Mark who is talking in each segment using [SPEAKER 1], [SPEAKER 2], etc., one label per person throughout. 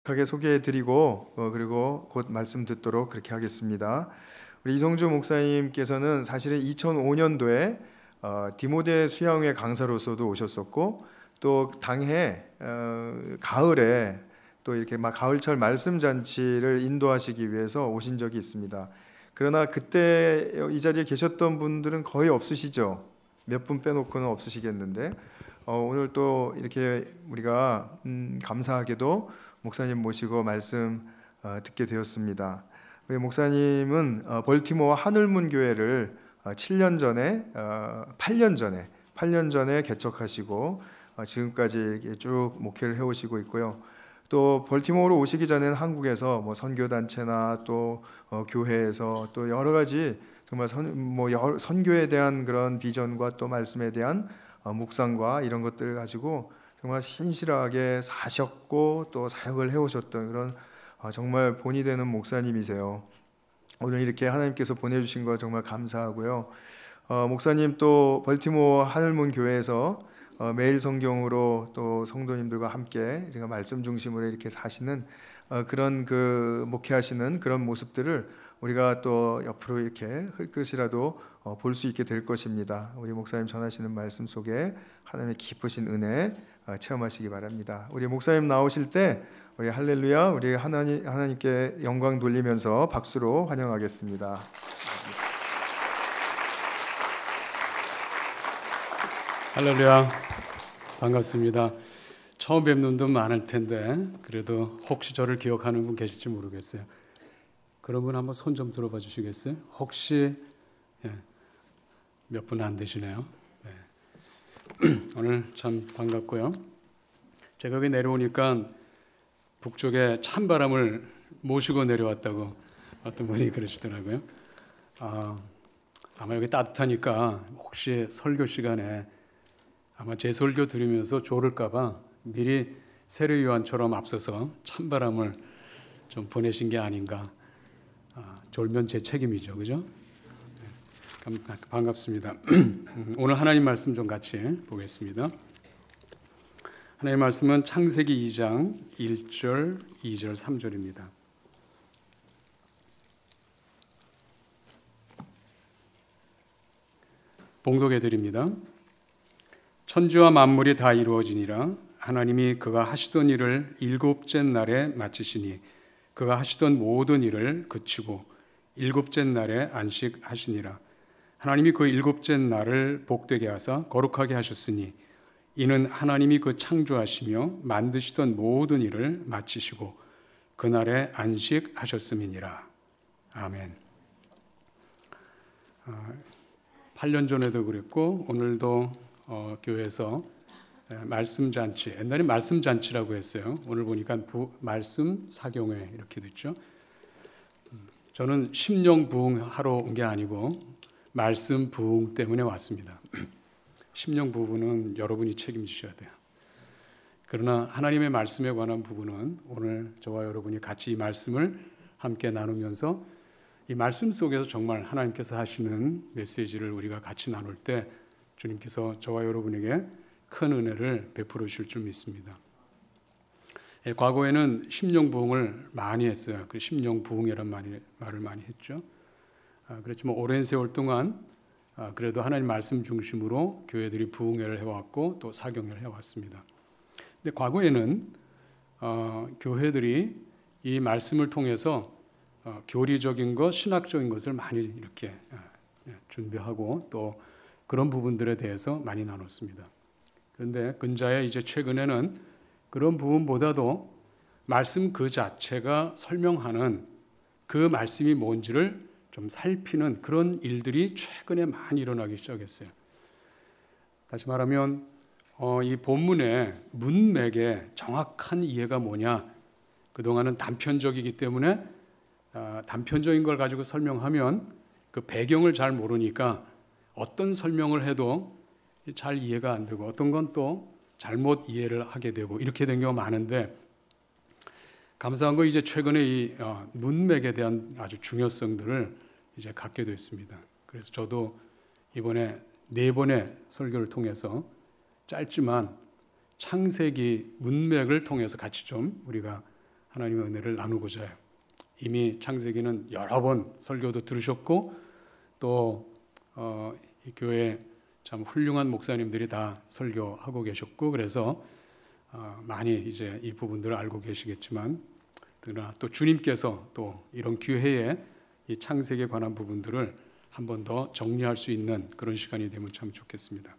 [SPEAKER 1] 하게 소개해드리고 그리고 곧 말씀 듣도록 그렇게 하겠습니다. 우리 이성주 목사님께서는 사실은 2005년도에 디모데 수양회 강사로서도 오셨었고 또 당해 가을에 또 이렇게 막 가을철 말씀 잔치를 인도하시기 위해서 오신 적이 있습니다. 그러나 그때 이 자리에 계셨던 분들은 거의 없으시죠. 몇 분 빼놓고는 없으시겠는데 오늘 또 이렇게 우리가 감사하게도 목사님 모시고 말씀 듣게 되었습니다. 우리 목사님은 벌티모어 하늘문 교회를 8년 전에 개척하시고 지금까지 쭉 목회를 해오시고 있고요. 또 벌티모어로 오시기 전에는 한국에서 뭐 선교 단체나 또 교회에서 또 여러 가지 정말 선교에 대한 그런 비전과 또 말씀에 대한 묵상과 이런 것들을 가지고 정말 신실하게 사셨고 또 사역을 해오셨던 그런 정말 본이 되는 목사님이세요. 오늘 이렇게 하나님께서 보내주신 거 정말 감사하고요. 목사님 또 벌티모어 하늘문 교회에서 매일 성경으로 또 성도님들과 함께 제가 말씀 중심으로 이렇게 사시는 그런 그 목회하시는 그런 모습들을 우리가 또 옆으로 이렇게 흘끗이라도 볼 수 있게 될 것입니다. 우리 목사님 전하시는 말씀 속에 하나님의 기쁘신 은혜 체험하시기 바랍니다. 우리 목사님 나오실 때 우리 할렐루야, 우리 하나님께 영광 돌리면서 박수로 환영하겠습니다.
[SPEAKER 2] 할렐루야, 반갑습니다. 처음 뵙는 분도 많을 텐데 그래도 혹시 저를 기억하는 분 계실지 모르겠어요. 그런 분 한번 손 좀 들어봐 주시겠어요? 혹시 몇 분 안 되시네요. 네. 오늘 참 반갑고요. 제가 여기 내려오니까 북쪽에 찬바람을 모시고 내려왔다고 어떤 분이 그러시더라고요. 아마 여기 따뜻하니까 혹시 설교 시간에 아마 제 설교 들으면서 졸을까봐 미리 세례요한처럼 앞서서 찬바람을 좀 보내신 게 아닌가. 졸면 제 책임이죠, 그죠? 반갑습니다. 오늘 하나님 말씀 좀 같이 보겠습니다. 하나님 말씀은 창세기 2장 1절, 2절, 3절입니다. 봉독해 드립니다. 천지와 만물이 다 이루어지니라. 하나님이 그가 하시던 일을 일곱째 날에 마치시니 그가 하시던 모든 일을 그치고 일곱째 날에 안식하시니라. 하나님이 그 일곱째 날을 복되게 하사 거룩하게 하셨으니 이는 하나님이 그 창조하시며 만드시던 모든 일을 마치시고 그날에 안식하셨음이니라. 아멘. 8년 전에도 그랬고 오늘도 교회에서 말씀잔치, 옛날에 말씀잔치라고 했어요. 오늘 보니까 말씀 사경회 이렇게 됐죠. 저는 심령 부흥하러 온 게 아니고 말씀 부흥 때문에 왔습니다. 심령 부분은 여러분이 책임지셔야 돼요. 그러나 하나님의 말씀에 관한 부분은 오늘 저와 여러분이 같이 이 말씀을 함께 나누면서 이 말씀 속에서 정말 하나님께서 하시는 메시지를 우리가 같이 나눌 때 주님께서 저와 여러분에게 큰 은혜를 베풀어 주실 줄 믿습니다. 과거에는 심령 부흥을 많이 했어요. 그 심령 부흥이라는 말을 많이 했죠. 그렇지만 오랜 세월 동안 그래도 하나님 말씀 중심으로 교회들이 부흥회를 해왔고 또 사경회를 해왔습니다. 근데 과거에는 교회들이 이 말씀을 통해서 교리적인 것, 신학적인 것을 많이 이렇게 준비하고 또 그런 부분들에 대해서 많이 나눴습니다. 그런데 근자에 이제 최근에는 그런 부분보다도 말씀 그 자체가 설명하는 그 말씀이 뭔지를 좀 살피는 그런 일들이 최근에 많이 일어나기 시작했어요. 다시 말하면 이 본문의 문맥의 정확한 이해가 뭐냐. 그동안은 단편적이기 때문에 단편적인 걸 가지고 설명하면 그 배경을 잘 모르니까 어떤 설명을 해도 잘 이해가 안 되고 어떤 건 또 잘못 이해를 하게 되고 이렇게 된 경우가 많은데 감사한 거 이제 최근에 이 문맥에 대한 아주 중요성들을 이제 갖게 됐습니다. 그래서 저도 이번에 4번의 설교를 통해서 짧지만 창세기 문맥을 통해서 같이 좀 우리가 하나님의 은혜를 나누고자 해요. 이미 창세기는 여러 번 설교도 들으셨고 또 이 교회 참 훌륭한 목사님들이 다 설교하고 계셨고 그래서 많이 이제 이 부분들을 알고 계시겠지만 그러나 또 주님께서 또 이런 기회에 이 창세기에 관한 부분들을 한 번 더 정리할 수 있는 그런 시간이 되면 참 좋겠습니다.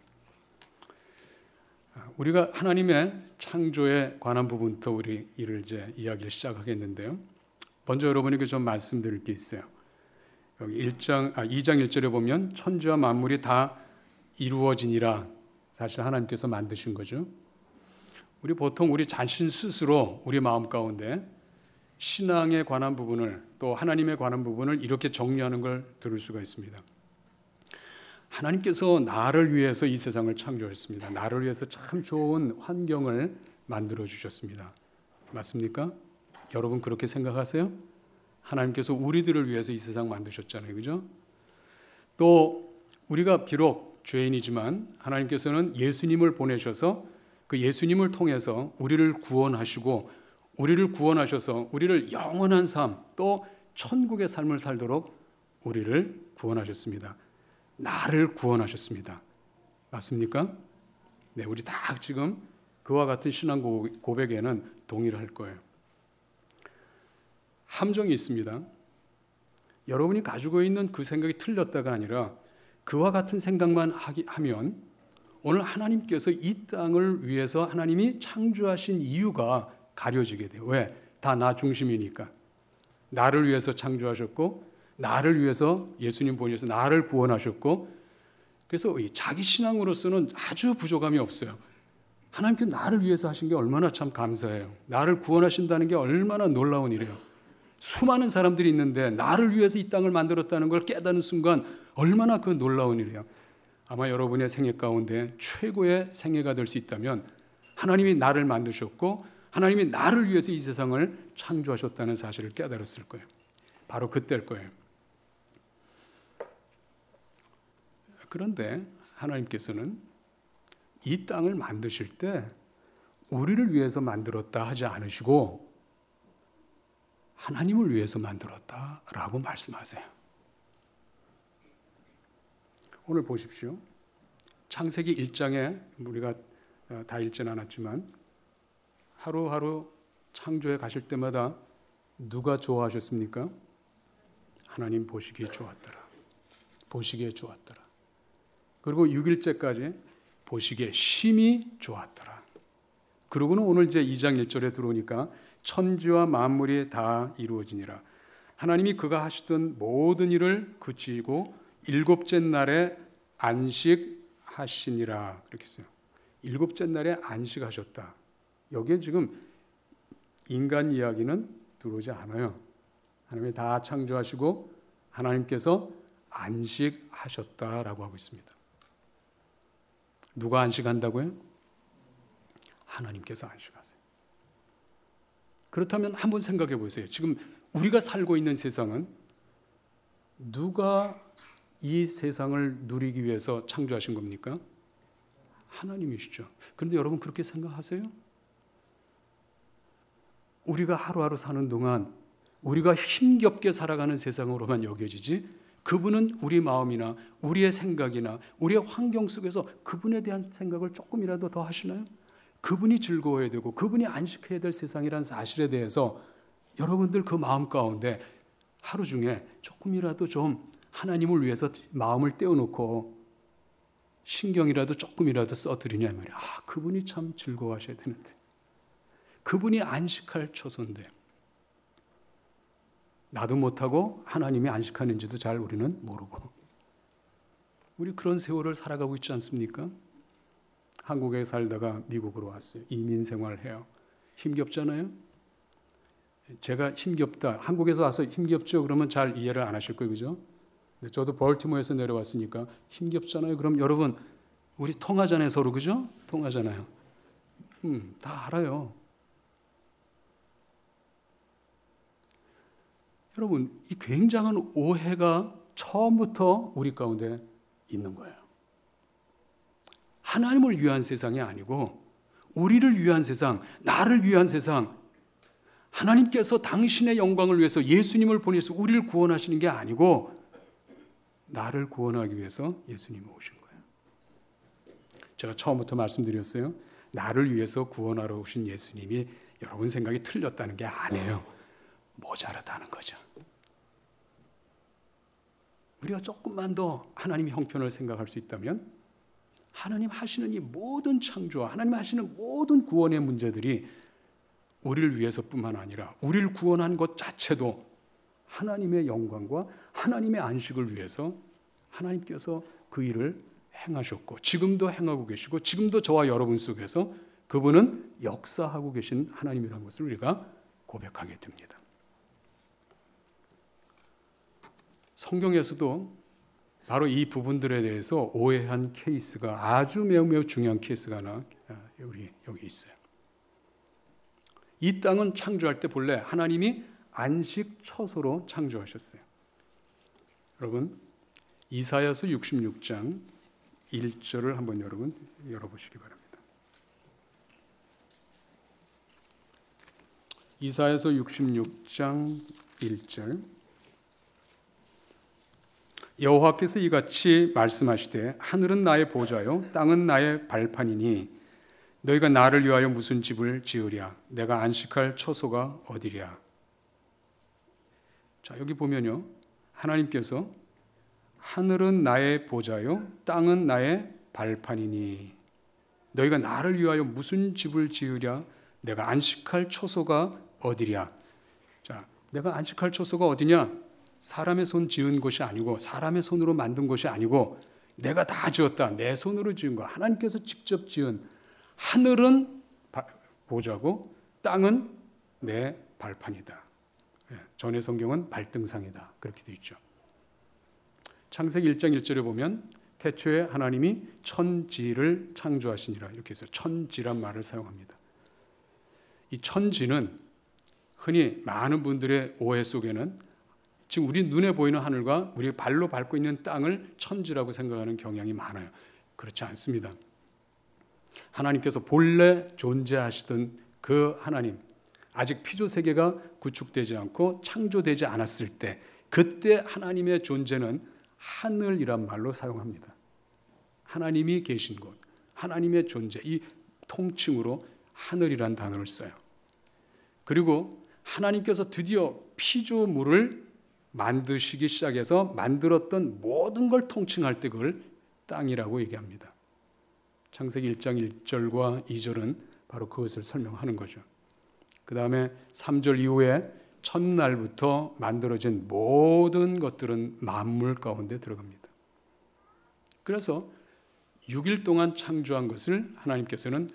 [SPEAKER 2] 우리가 하나님의 창조에 관한 부분부터 우리 이야기를 시작하겠는데요. 먼저 여러분에게 좀 말씀드릴 게 있어요. 여기 2장 1절에 보면 천지와 만물이 다 이루어지니라. 사실 하나님께서 만드신 거죠. 우리 보통 우리 자신 스스로 우리 마음 가운데 신앙에 관한 부분을 또 하나님에 관한 부분을 이렇게 정리하는 걸 들을 수가 있습니다. 하나님께서 나를 위해서 이 세상을 창조했습니다. 나를 위해서 참 좋은 환경을 만들어 주셨습니다. 맞습니까? 여러분 그렇게 생각하세요? 하나님께서 우리들을 위해서 이 세상 만드셨잖아요. 그죠? 또 우리가 비록 죄인이지만 하나님께서는 예수님을 보내셔서 그 예수님을 통해서 우리를 구원하시고 우리를 구원하셔서 우리를 영원한 삶 또 천국의 삶을 살도록 우리를 구원하셨습니다. 나를 구원하셨습니다. 맞습니까? 네, 우리 다 지금 그와 같은 신앙 고백에는 동의를 할 거예요. 함정이 있습니다. 여러분이 가지고 있는 그 생각이 틀렸다가 아니라 그와 같은 생각만 하면 오늘 하나님께서 이 땅을 위해서 하나님이 창조하신 이유가 가려지게 돼요. 왜? 다 나 중심이니까. 나를 위해서 창조하셨고 나를 위해서 예수님 보내셔서 나를 구원하셨고 그래서 자기 신앙으로서는 아주 부족함이 없어요. 하나님께서 나를 위해서 하신 게 얼마나 참 감사해요. 나를 구원하신다는 게 얼마나 놀라운 일이에요. 수많은 사람들이 있는데 나를 위해서 이 땅을 만들었다는 걸 깨닫는 순간 얼마나 그 놀라운 일이에요. 아마 여러분의 생애 가운데 최고의 생애가 될 수 있다면 하나님이 나를 만드셨고 하나님이 나를 위해서 이 세상을 창조하셨다는 사실을 깨달았을 거예요. 바로 그때일 거예요. 그런데 하나님께서는 이 땅을 만드실 때 우리를 위해서 만들었다 하지 않으시고 하나님을 위해서 만들었다라고 말씀하세요. 오늘 보십시오. 창세기 1장에 우리가 다 읽지는 않았지만 하루하루 창조해 가실 때마다 누가 좋아하셨습니까? 하나님 보시기에 좋았더라. 보시기에 좋았더라. 그리고 6일째까지 보시기에 심히 좋았더라. 그러고는 오늘 이제 2장 1절에 들어오니까 천지와 만물이 다 이루어지니라. 하나님이 그가 하시던 모든 일을 그치고 일곱째 날에 안식하시니라. 그렇게 써요. 일곱째 날에 안식하셨다. 여기에 지금 인간 이야기는 들어오지 않아요. 하나님이 다 창조하시고 하나님께서 안식하셨다라고 하고 있습니다. 누가 안식한다고요? 하나님께서 안식하세요. 그렇다면 한번 생각해 보세요. 지금 우리가 살고 있는 세상은 누가 이 세상을 누리기 위해서 창조하신 겁니까? 하나님이시죠. 그런데 여러분 그렇게 생각하세요? 우리가 하루하루 사는 동안 우리가 힘겹게 살아가는 세상으로만 여겨지지 그분은 우리 마음이나 우리의 생각이나 우리의 환경 속에서 그분에 대한 생각을 조금이라도 더 하시나요? 그분이 즐거워야 되고 그분이 안식해야 될 세상이라는 사실에 대해서 여러분들 그 마음 가운데 하루 중에 조금이라도 좀 하나님을 위해서 마음을 떼어놓고 신경이라도 조금이라도 써드리냐 말이야. 그분이 참 즐거워하셔야 되는데 그분이 안식할 처소인데 나도 못하고 하나님이 안식하는지도 잘 우리는 모르고 우리 그런 세월을 살아가고 있지 않습니까? 한국에 살다가 미국으로 왔어요. 이민 생활해요. 힘겹잖아요. 제가 힘겹다. 한국에서 와서 힘겹죠. 그러면 잘 이해를 안 하실 거예요. 그죠? 근데 저도 벌티모어에서 내려왔으니까 힘겹잖아요. 그럼 여러분 우리 통하잖아요. 서로. 그죠? 통하잖아요. 다 알아요. 여러분 이 굉장한 오해가 처음부터 우리 가운데 있는 거예요. 하나님을 위한 세상이 아니고 우리를 위한 세상, 나를 위한 세상, 하나님께서 당신의 영광을 위해서 예수님을 보내서 우리를 구원하시는 게 아니고 나를 구원하기 위해서 예수님이 오신 거예요. 제가 처음부터 말씀드렸어요. 나를 위해서 구원하러 오신 예수님이 여러분 생각이 틀렸다는 게 아니에요. 모자라다는 거죠. 우리가 조금만 더 하나님의 형편을 생각할 수 있다면 하나님 하시는 이 모든 창조와 하나님 하시는 모든 구원의 문제들이 우리를 위해서뿐만 아니라 우리를 구원한 것 자체도 하나님의 영광과 하나님의 안식을 위해서 하나님께서 그 일을 행하셨고 지금도 행하고 계시고 지금도 저와 여러분 속에서 그분은 역사하고 계신 하나님이라는 것을 우리가 고백하게 됩니다. 성경에서도 바로 이 부분들에 대해서 오해한 케이스가 아주 매우 중요한 케이스가 하나 우리 여기 있어요. 이 땅은 창조할 때 본래 하나님이 안식 처소로 창조하셨어요. 여러분 이사야서 66장 1절을 한번 여러분 열어보시기 바랍니다. 이사야서 66장 1절 여호와께서 이같이 말씀하시되 하늘은 나의 보좌요 땅은 나의 발판이니 너희가 나를 위하여 무슨 집을 지으랴 내가 안식할 처소가 어디랴. 자 여기 보면요 하나님께서 하늘은 나의 보좌요 땅은 나의 발판이니 너희가 나를 위하여 무슨 집을 지으랴 내가 안식할 처소가 어디랴. 자 내가 안식할 처소가 어디냐? 사람의 손 지은 것이 아니고 사람의 손으로 만든 것이 아니고 내가 다 지었다. 내 손으로 지은 거. 하나님께서 직접 지은 하늘은 보좌고 땅은 내 발판이다. 전의 성경은 발등상이다. 그렇게 되어 있죠. 창세기 1장 1절에 보면 태초에 하나님이 천지를 창조하시니라 이렇게 해서 천지란 말을 사용합니다. 이 천지는 흔히 많은 분들의 오해 속에는 지금 우리 눈에 보이는 하늘과 우리 발로 밟고 있는 땅을 천지라고 생각하는 경향이 많아요. 그렇지 않습니다. 하나님께서 본래 존재하시던 그 하나님, 아직 피조세계가 구축되지 않고 창조되지 않았을 때 그때 하나님의 존재는 하늘이란 말로 사용합니다. 하나님이 계신 곳, 하나님의 존재, 이 통칭으로 하늘이란 단어를 써요. 그리고 하나님께서 드디어 피조물을 만드시기 시작해서 만들었던 모든 걸 통칭할 때 그걸 땅이라고 얘기합니다. 창세기 1장 1절과 2절은 바로 그것을 설명하는 거죠. 그 다음에 3절 이후에 첫날부터 만들어진 모든 것들은 만물 가운데 들어갑니다. 그래서 6일 동안 창조한 것을 하나님께서는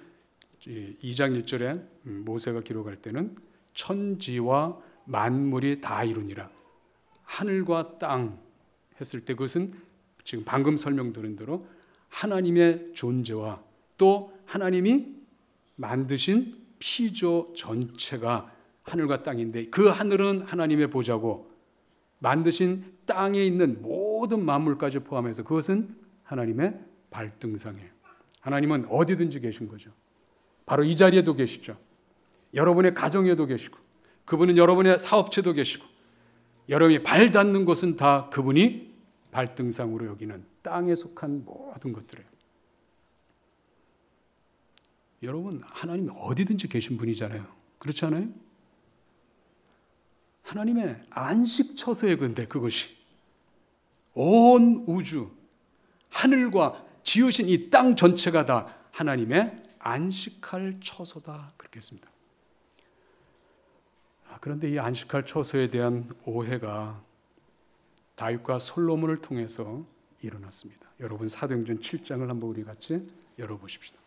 [SPEAKER 2] 2장 1절에 모세가 기록할 때는 천지와 만물이 다 이루니라. 하늘과 땅 했을 때 그것은 지금 방금 설명드린 대로 하나님의 존재와 또 하나님이 만드신 피조 전체가 하늘과 땅인데 그 하늘은 하나님의 보좌고 만드신 땅에 있는 모든 만물까지 포함해서 그것은 하나님의 발등상이에요. 하나님은 어디든지 계신 거죠. 바로 이 자리에도 계시죠. 여러분의 가정에도 계시고 그분은 여러분의 사업체도 계시고 여러분이 발 닿는 곳은 다 그분이 발등상으로 여기는 땅에 속한 모든 것들이에요. 여러분 하나님 어디든지 계신 분이잖아요. 그렇지 않아요? 하나님의 안식처소에 근데 그것이 온 우주 하늘과 지으신 이 땅 전체가 다 하나님의 안식할 처소다 그렇게 했습니다. 그런데 이 안식할 처소에 대한 오해가 다윗과 솔로몬을 통해서 일어났습니다. 여러분 사도행전 7장을 한번 우리 같이 열어보십시다.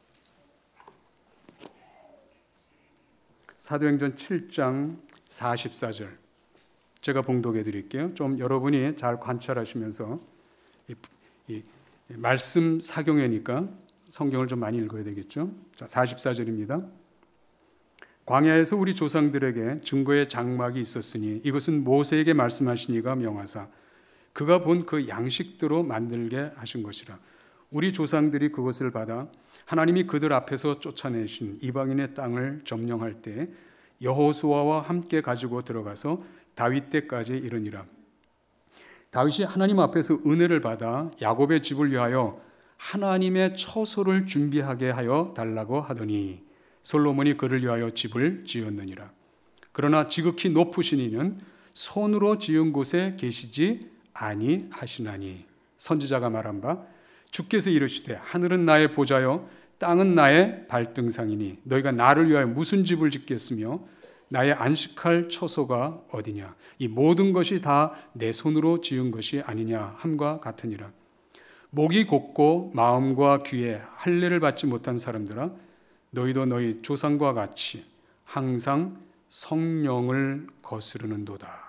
[SPEAKER 2] 사도행전 7장 44절 제가 봉독해 드릴게요. 좀 여러분이 잘 관찰하시면서 이 말씀 사경회니까 성경을 좀 많이 읽어야 되겠죠. 자, 44절입니다. 광야에서 우리 조상들에게 증거의 장막이 있었으니 이것은 모세에게 말씀하신 이가 명하사 그가 본 그 양식대로 만들게 하신 것이라. 우리 조상들이 그것을 받아 하나님이 그들 앞에서 쫓아내신 이방인의 땅을 점령할 때 여호수아와 함께 가지고 들어가서 다윗 때까지 이르니라. 다윗이 하나님 앞에서 은혜를 받아 야곱의 집을 위하여 하나님의 처소를 준비하게 하여 달라고 하더니 솔로몬이 그를 위하여 집을 지었느니라. 그러나 지극히 높으신 이는 손으로 지은 곳에 계시지 아니하시나니 선지자가 말한 바 주께서 이르시되 하늘은 나의 보좌요 땅은 나의 발등상이니 너희가 나를 위하여 무슨 집을 짓겠으며 나의 안식할 처소가 어디냐. 이 모든 것이 다 내 손으로 지은 것이 아니냐 함과 같으니라. 목이 곧고 마음과 귀에 할례를 받지 못한 사람들아 너희도 너희 조상과 같이 항상 성령을 거스르는도다.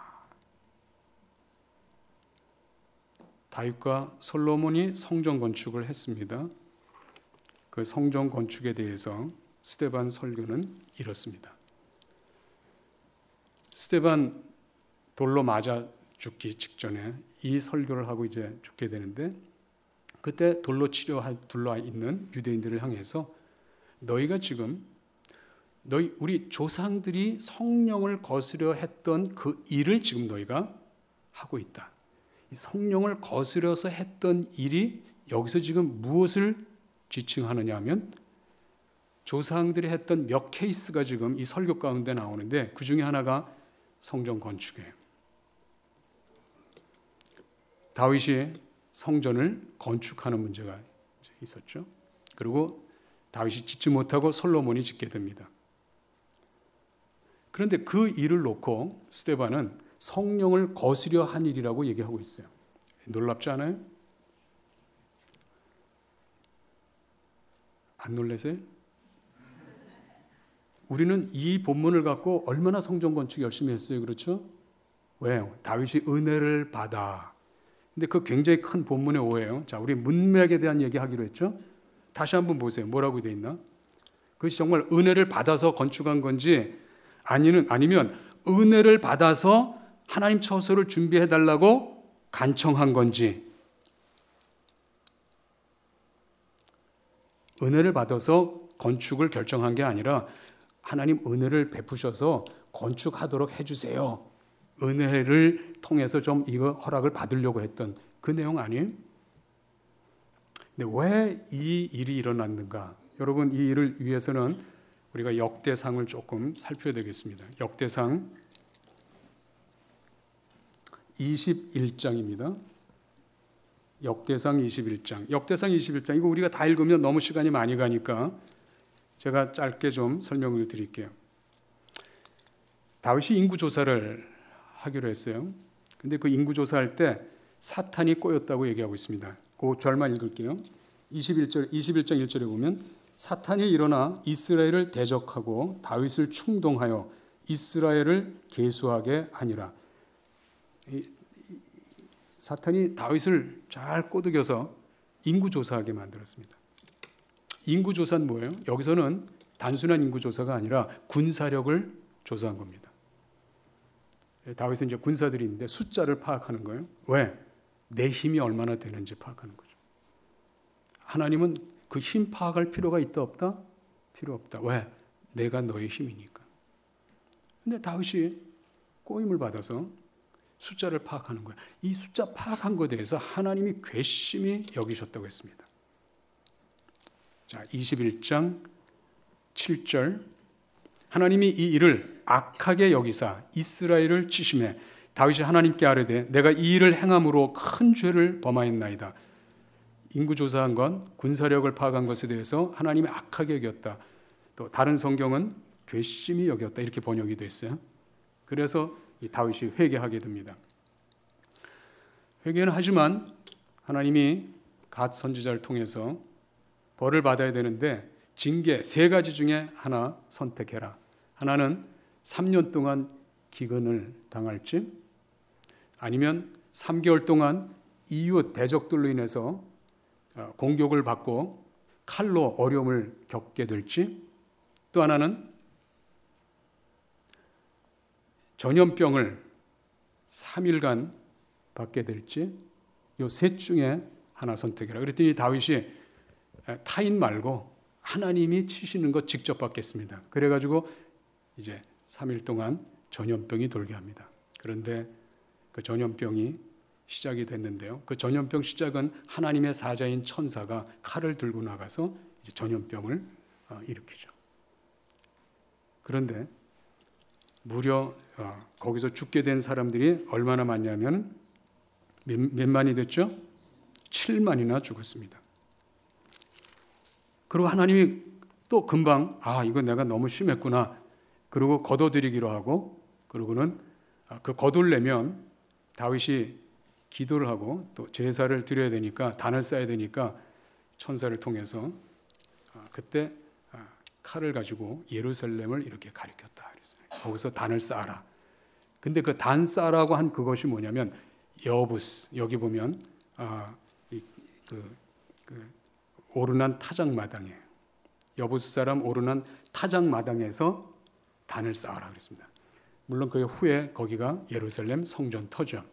[SPEAKER 2] 다윗과 솔로몬이 성전 건축을 했습니다. 그 성전 건축에 대해서 스데반 설교는 이렇습니다. 스데반 돌로 맞아 죽기 직전에 이 설교를 하고 이제 죽게 되는데 그때 돌로 둘러 있는 유대인들을 향해서 너희가 지금 우리 조상들이 성령을 거스려 했던 그 일을 지금 너희가 하고 있다. 이 성령을 거스려서 했던 일이 여기서 지금 무엇을 지칭하느냐 하면 조상들이 했던 몇 케이스가 지금 이 설교 가운데 나오는데 그 중에 하나가 성전 건축이에요. 다윗이 성전을 건축하는 문제가 있었죠. 그리고 다윗이 짓지 못하고 솔로몬이 짓게 됩니다. 그런데 그 일을 놓고 스데반은 성령을 거스려 한 일이라고 얘기하고 있어요. 놀랍지 않아요? 안 놀라세요? 우리는 이 본문을 갖고 얼마나 성전 건축 열심히 했어요. 그렇죠? 왜요? 다윗이 은혜를 받아. 근데 그 굉장히 큰 본문의 오해예요. 자, 우리 문맥에 대한 얘기하기로 했죠? 다시 한번 보세요. 뭐라고 되어 있나? 그것이 정말 은혜를 받아서 건축한 건지 아니면 은혜를 받아서 하나님 처소를 준비해 달라고 간청한 건지. 은혜를 받아서 건축을 결정한 게 아니라 하나님 은혜를 베푸셔서 건축하도록 해주세요. 은혜를 통해서 좀 이거 허락을 받으려고 했던 그 내용 아니에요? 근데 왜 이 일이 일어났는가? 여러분, 이 일을 위해서는 우리가 역대상을 조금 살펴야 되겠습니다. 역대상 21장입니다. 역대상 21장. 역대상 21장. 이거 우리가 다 읽으면 너무 시간이 많이 가니까 제가 짧게 좀 설명을 드릴게요. 다윗이 인구조사를 하기로 했어요. 근데 그 인구조사할 때 사탄이 꼬였다고 얘기하고 있습니다. 그 절만 읽을게요. 21장 1절에 보면 사탄이 일어나 이스라엘을 대적하고 다윗을 충동하여 이스라엘을 계수하게 하니라. 사탄이 다윗을 잘 꼬드겨서 인구조사하게 만들었습니다. 인구조사는 뭐예요? 여기서는 단순한 인구조사가 아니라 군사력을 조사한 겁니다. 다윗은 이제 군사들이 있는데 숫자를 파악하는 거예요. 왜? 내 힘이 얼마나 되는지 파악하는 거죠. 하나님은 그 힘 파악할 필요가 있다 없다? 필요 없다. 왜? 내가 너의 힘이니까. 근데 다윗이 꼬임을 받아서 숫자를 파악하는 거예요. 이 숫자 파악한 것에 대해서 하나님이 괘씸히 여기셨다고 했습니다. 자, 21장 7절. 하나님이 이 일을 악하게 여기사 이스라엘을 치심해 다윗이 하나님께 아뢰되 내가 이 일을 행함으로 큰 죄를 범하였나이다. 인구조사한 건 군사력을 파악한 것에 대해서 하나님이 악하게 여겼다. 또 다른 성경은 괘씸히 여겼다. 이렇게 번역이 됐어요. 그래서 이 다윗이 회개하게 됩니다. 회개는 하지만 하나님이 갓 선지자를 통해서 벌을 받아야 되는데 징계 3가지 중에 하나 선택해라. 하나는 3년 동안 기근을 당할지, 아니면 3개월 동안 이웃 대적들로 인해서 공격을 받고 칼로 어려움을 겪게 될지, 또 하나는 전염병을 3일간 받게 될지, 이 셋 중에 하나 선택해라. 그랬더니 다윗이 타인 말고 하나님이 치시는 것 직접 받겠습니다. 그래가지고 이제 3일 동안 전염병이 돌게 합니다. 그런데 그 전염병이 시작이 됐는데요. 그 전염병 시작은 하나님의 사자인 천사가 칼을 들고 나가서 이제 전염병을 일으키죠. 그런데 무려 거기서 죽게 된 사람들이 얼마나 많냐면 몇만이 됐죠? 7만이나 죽었습니다. 그리고 하나님이 또 금방 이건 내가 너무 심했구나. 그리고 거둬들이기로 하고, 그러고는 그 거둘려면 다윗이 기도를 하고 또 제사를 드려야 되니까, 단을 쌓아야 되니까 천사를 통해서 그때 칼을 가지고 예루살렘을 이렇게 가리켰다 그랬어요. 거기서 단을 쌓아라. 근데 그 단 쌓으라고 한 그것이 뭐냐면 여부스, 여기 보면 오르난 타작마당이에요. 여부스 사람 오르난 타작마당에서 단을 쌓아라 그랬습니다. 물론 그 후에 거기가 예루살렘 성전 터죠.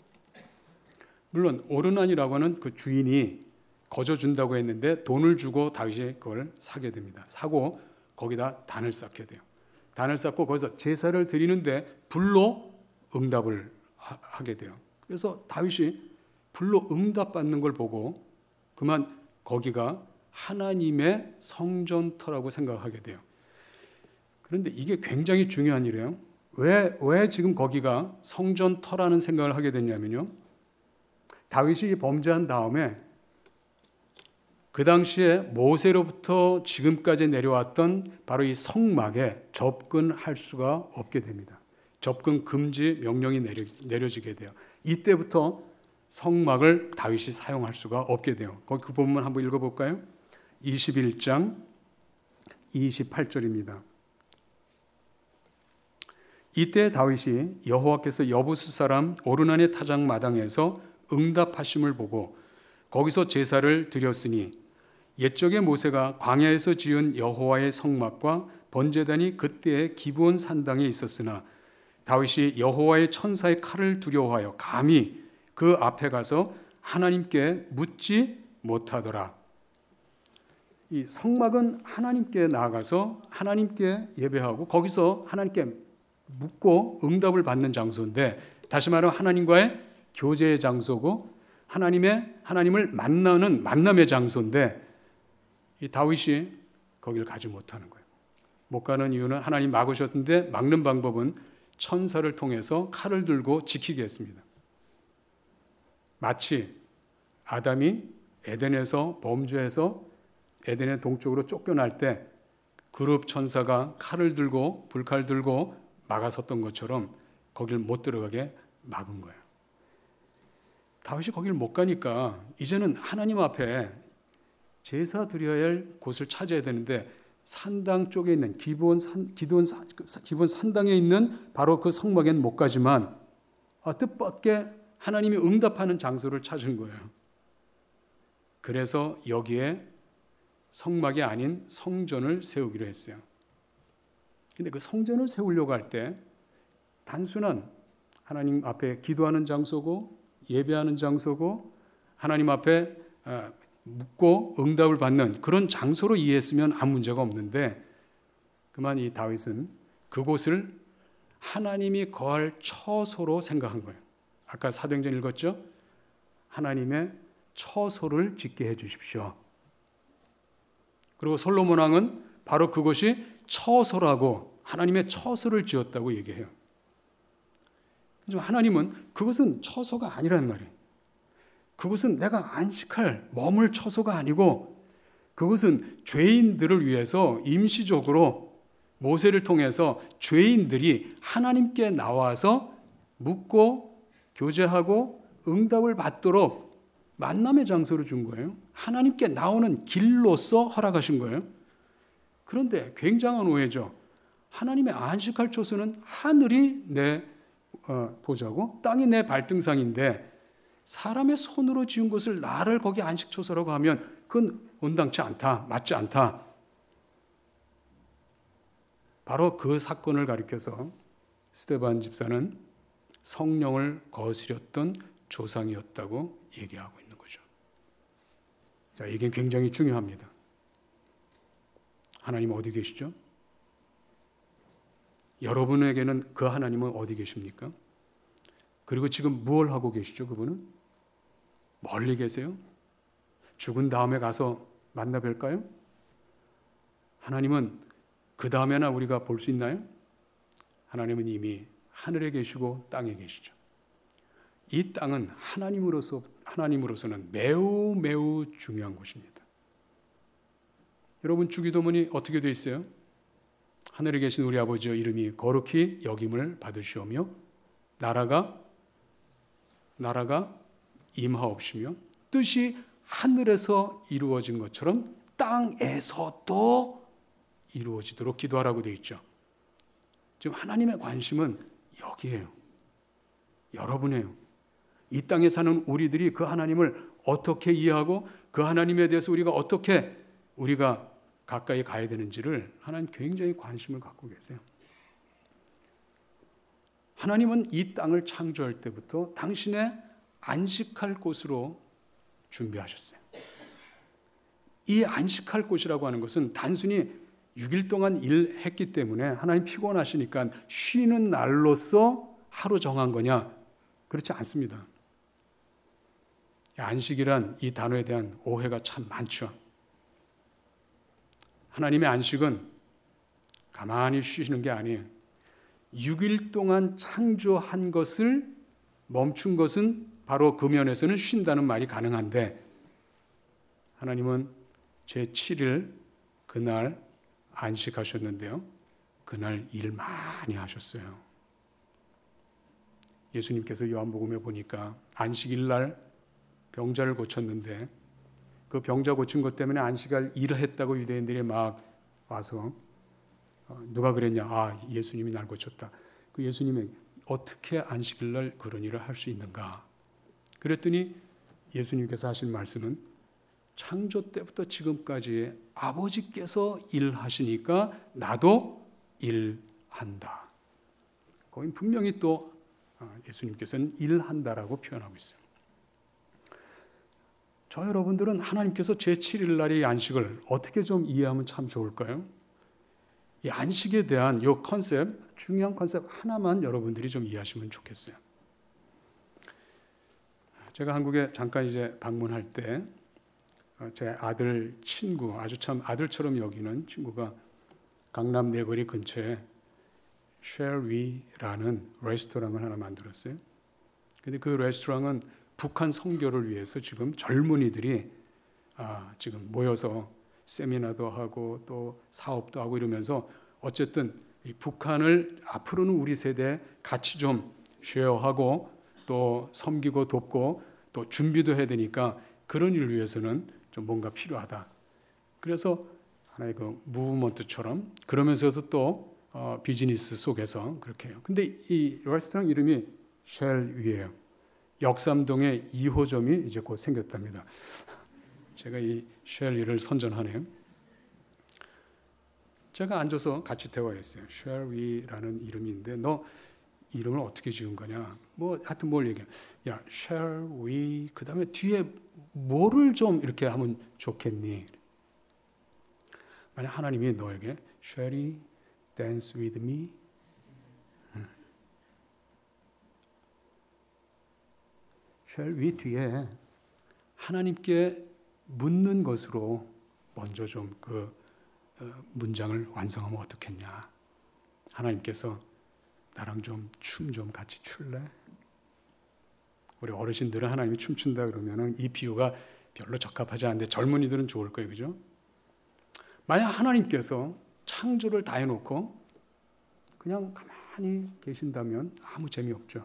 [SPEAKER 2] 물론 오르난이라고 하는 그 주인이 거저준다고 했는데 돈을 주고 다윗이 그걸 사게 됩니다. 사고 거기다 단을 쌓게 돼요. 단을 쌓고 거기서 제사를 드리는데 불로 응답을 하게 돼요. 그래서 다윗이 불로 응답받는 걸 보고 그만 거기가 하나님의 성전터라고 생각하게 돼요. 그런데 이게 굉장히 중요한 일이에요. 왜 지금 거기가 성전터라는 생각을 하게 됐냐면요. 다윗이 범죄한 다음에 그 당시에 모세로부터 지금까지 내려왔던 바로 이 성막에 접근할 수가 없게 됩니다. 접근 금지 명령이 내려지게 돼요. 이때부터 성막을 다윗이 사용할 수가 없게 돼요. 거기 그 본문 한번 읽어볼까요? 21장 28절입니다. 이때 다윗이 여호와께서 여부스 사람 오르난의 타작 마당에서 응답하심을 보고 거기서 제사를 드렸으니 옛적에 모세가 광야에서 지은 여호와의 성막과 번제단이 그때의 기브온 산당에 있었으나 다윗이 여호와의 천사의 칼을 두려워하여 감히 그 앞에 가서 하나님께 묻지 못하더라. 이 성막은 하나님께 나아가서 하나님께 예배하고 거기서 하나님께 묻고 응답을 받는 장소인데, 다시 말하면 하나님과의 교제의 장소고 하나님을 만나는 만남의 장소인데 이 다윗이 거기를 가지 못하는 거예요. 못 가는 이유는 하나님 막으셨는데 막는 방법은 천사를 통해서 칼을 들고 지키게 했습니다. 마치 아담이 에덴에서 범죄해서 에덴의 동쪽으로 쫓겨날 때 그룹 천사가 칼을 들고 불칼 들고 막아섰던 것처럼 거길 못 들어가게 막은 거예요. 다윗이 거길 못 가니까 이제는 하나님 앞에 제사 드려야 할 곳을 찾아야 되는데 산당 쪽에 있는 기브온 산당에 있는 바로 그 성막에는 못 가지만 뜻밖의 하나님이 응답하는 장소를 찾은 거예요. 그래서 여기에 성막이 아닌 성전을 세우기로 했어요. 근데 그 성전을 세우려고 할 때 단순한 하나님 앞에 기도하는 장소고 예배하는 장소고 하나님 앞에 묻고 응답을 받는 그런 장소로 이해했으면 아무 문제가 없는데 그만 이 다윗은 그곳을 하나님이 거할 처소로 생각한 거예요. 아까 사도행전 읽었죠? 하나님의 처소를 짓게 해 주십시오. 그리고 솔로몬 왕은 바로 그것이 처소라고 하나님의 처소를 지었다고 얘기해요. 하나님은 그것은 처소가 아니란 말이에요. 그것은 내가 안식할 머물 처소가 아니고 그것은 죄인들을 위해서 임시적으로 모세를 통해서 죄인들이 하나님께 나와서 묻고 교제하고 응답을 받도록 만남의 장소를 준 거예요. 하나님께 나오는 길로서 허락하신 거예요. 그런데 굉장한 오해죠. 하나님의 안식할 처소는 하늘이 내 보자고 땅이 내 발등상인데 사람의 손으로 지은 것을 나를 거기 안식처소라고 하면 그건 온당치 않다, 맞지 않다. 바로 그 사건을 가리켜서 스데반 집사는 성령을 거스렸던 조상이었다고 얘기하고 있는 거죠. 자, 이게 굉장히 중요합니다. 하나님 어디 계시죠? 여러분에게는 그 하나님은 어디 계십니까? 그리고 지금 무엇을 하고 계시죠? 그분은 멀리 계세요? 죽은 다음에 가서 만나 뵐까요? 하나님은 그 다음에나 우리가 볼 수 있나요? 하나님은 이미 하늘에 계시고 땅에 계시죠. 이 땅은 하나님으로서는 매우 매우 중요한 곳입니다. 여러분 주기도문이 어떻게 되어 있어요? 하늘에 계신 우리 아버지여 이름이 거룩히 여김을 받으시오며 나라가 임하옵시며 뜻이 하늘에서 이루어진 것처럼 땅에서도 이루어지도록 기도하라고 되어 있죠. 지금 하나님의 관심은 여기에요. 여러분이에요. 이 땅에 사는 우리들이 그 하나님을 어떻게 이해하고 그 하나님에 대해서 우리가 가까이 가야 되는지를 하나님 굉장히 관심을 갖고 계세요. 하나님은 이 땅을 창조할 때부터 당신의 안식할 곳으로 준비하셨어요. 이 안식할 곳이라고 하는 것은 단순히 6일 동안 일했기 때문에 하나님 피곤하시니까 쉬는 날로서 하루 정한 거냐? 그렇지 않습니다. 안식이란 이 단어에 대한 오해가 참 많죠. 하나님의 안식은 가만히 쉬시는 게 아니에요. 6일 동안 창조한 것을 멈춘 것은 바로 그 면에서는 쉰다는 말이 가능한데 하나님은 제7일 그날 안식하셨는데요. 그날 일 많이 하셨어요. 예수님께서 요한복음에 보니까 안식일 날 병자를 고쳤는데 그 병자 고친 것 때문에 안식일 일을 했다고 유대인들이 막 와서 누가 그랬냐? 아, 예수님이 날 고쳤다. 그 예수님이 어떻게 안식일 날 그런 일을 할 수 있는가? 그랬더니 예수님께서 하신 말씀은 창조 때부터 지금까지 아버지께서 일하시니까 나도 일한다. 거기 분명히 또 예수님께서는 일한다라고 표현하고 있어요. 저 여러분들은 하나님께서 제7일 날의 안식을 어떻게 좀 이해하면 참 좋을까요? 이 안식에 대한 이 컨셉, 중요한 컨셉 하나만 여러분들이 좀 이해하시면 좋겠어요. 제가 한국에 잠깐 이제 방문할 때 제 아들 친구, 아주 참 아들처럼 여기는 친구가 강남 내거리 근처에 쉘위라는 레스토랑을 하나 만들었어요. 근데 그 레스토랑은 북한 선교를 위해서 지금 젊은이들이 지금 모여서 세미나도 하고 또 사업도 하고 이러면서 어쨌든 이 북한을 앞으로는 우리 세대에 같이 좀 쉐어하고 또 섬기고 돕고 또 준비도 해야 되니까 그런 일을 위해서는 좀 뭔가 필요하다. 그래서 하나의 그 무브먼트처럼 그러면서도 또 비즈니스 속에서 그렇게 해요. 근데 이 레스토랑 이름이 쉘위예요. 역삼동에 2호점이 이제 곧 생겼답니다. 제가 이 쉘위를 선전하네요. 제가 앉아서 같이 대화했어요. 쉘위라는 이름인데 너 이름을 어떻게 지은 거냐? 뭐 하여튼 뭘 얘기해. 야, 쉘위 그다음에 뒤에 뭐를 좀 이렇게 하면 좋겠니? 만약 하나님이 너에게 쉘이 dance with me 쉘위 뒤에 하나님께 묻는 것으로 먼저 좀 그 문장을 완성하면 어떻겠냐? 하나님께서 나랑 좀 춤 좀 같이 출래? 우리 어르신들은 하나님이 춤춘다 그러면은 이 비유가 별로 적합하지 않은데 젊은이들은 좋을 거예요, 그죠? 만약 하나님께서 창조를 다 해놓고 그냥 가만히 계신다면 아무 재미없죠.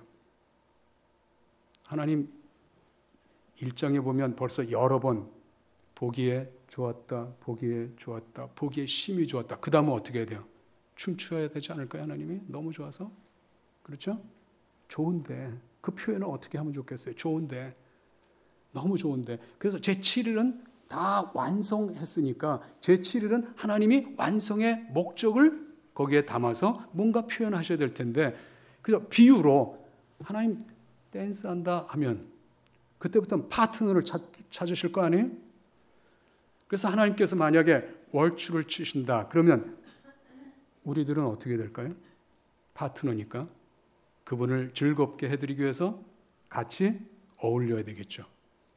[SPEAKER 2] 하나님 1장에 보면 벌써 여러 번 보기에 좋았다, 보기에 좋았다, 보기에 심히 좋았다. 그 다음은 어떻게 해야 돼요? 춤춰야 되지 않을까요? 하나님이 너무 좋아서? 그렇죠? 좋은데 그 표현을 어떻게 하면 좋겠어요? 좋은데 너무 좋은데 그래서 제7일은 다 완성했으니까 제7일은 하나님이 완성의 목적을 거기에 담아서 뭔가 표현하셔야 될 텐데 그래서 비유로 하나님 댄스한다 하면 그때부터는 파트너를 찾으실 거 아니에요? 그래서 하나님께서 만약에 월축을 치신다 그러면 우리들은 어떻게 될까요? 파트너니까 그분을 즐겁게 해드리기 위해서 같이 어울려야 되겠죠.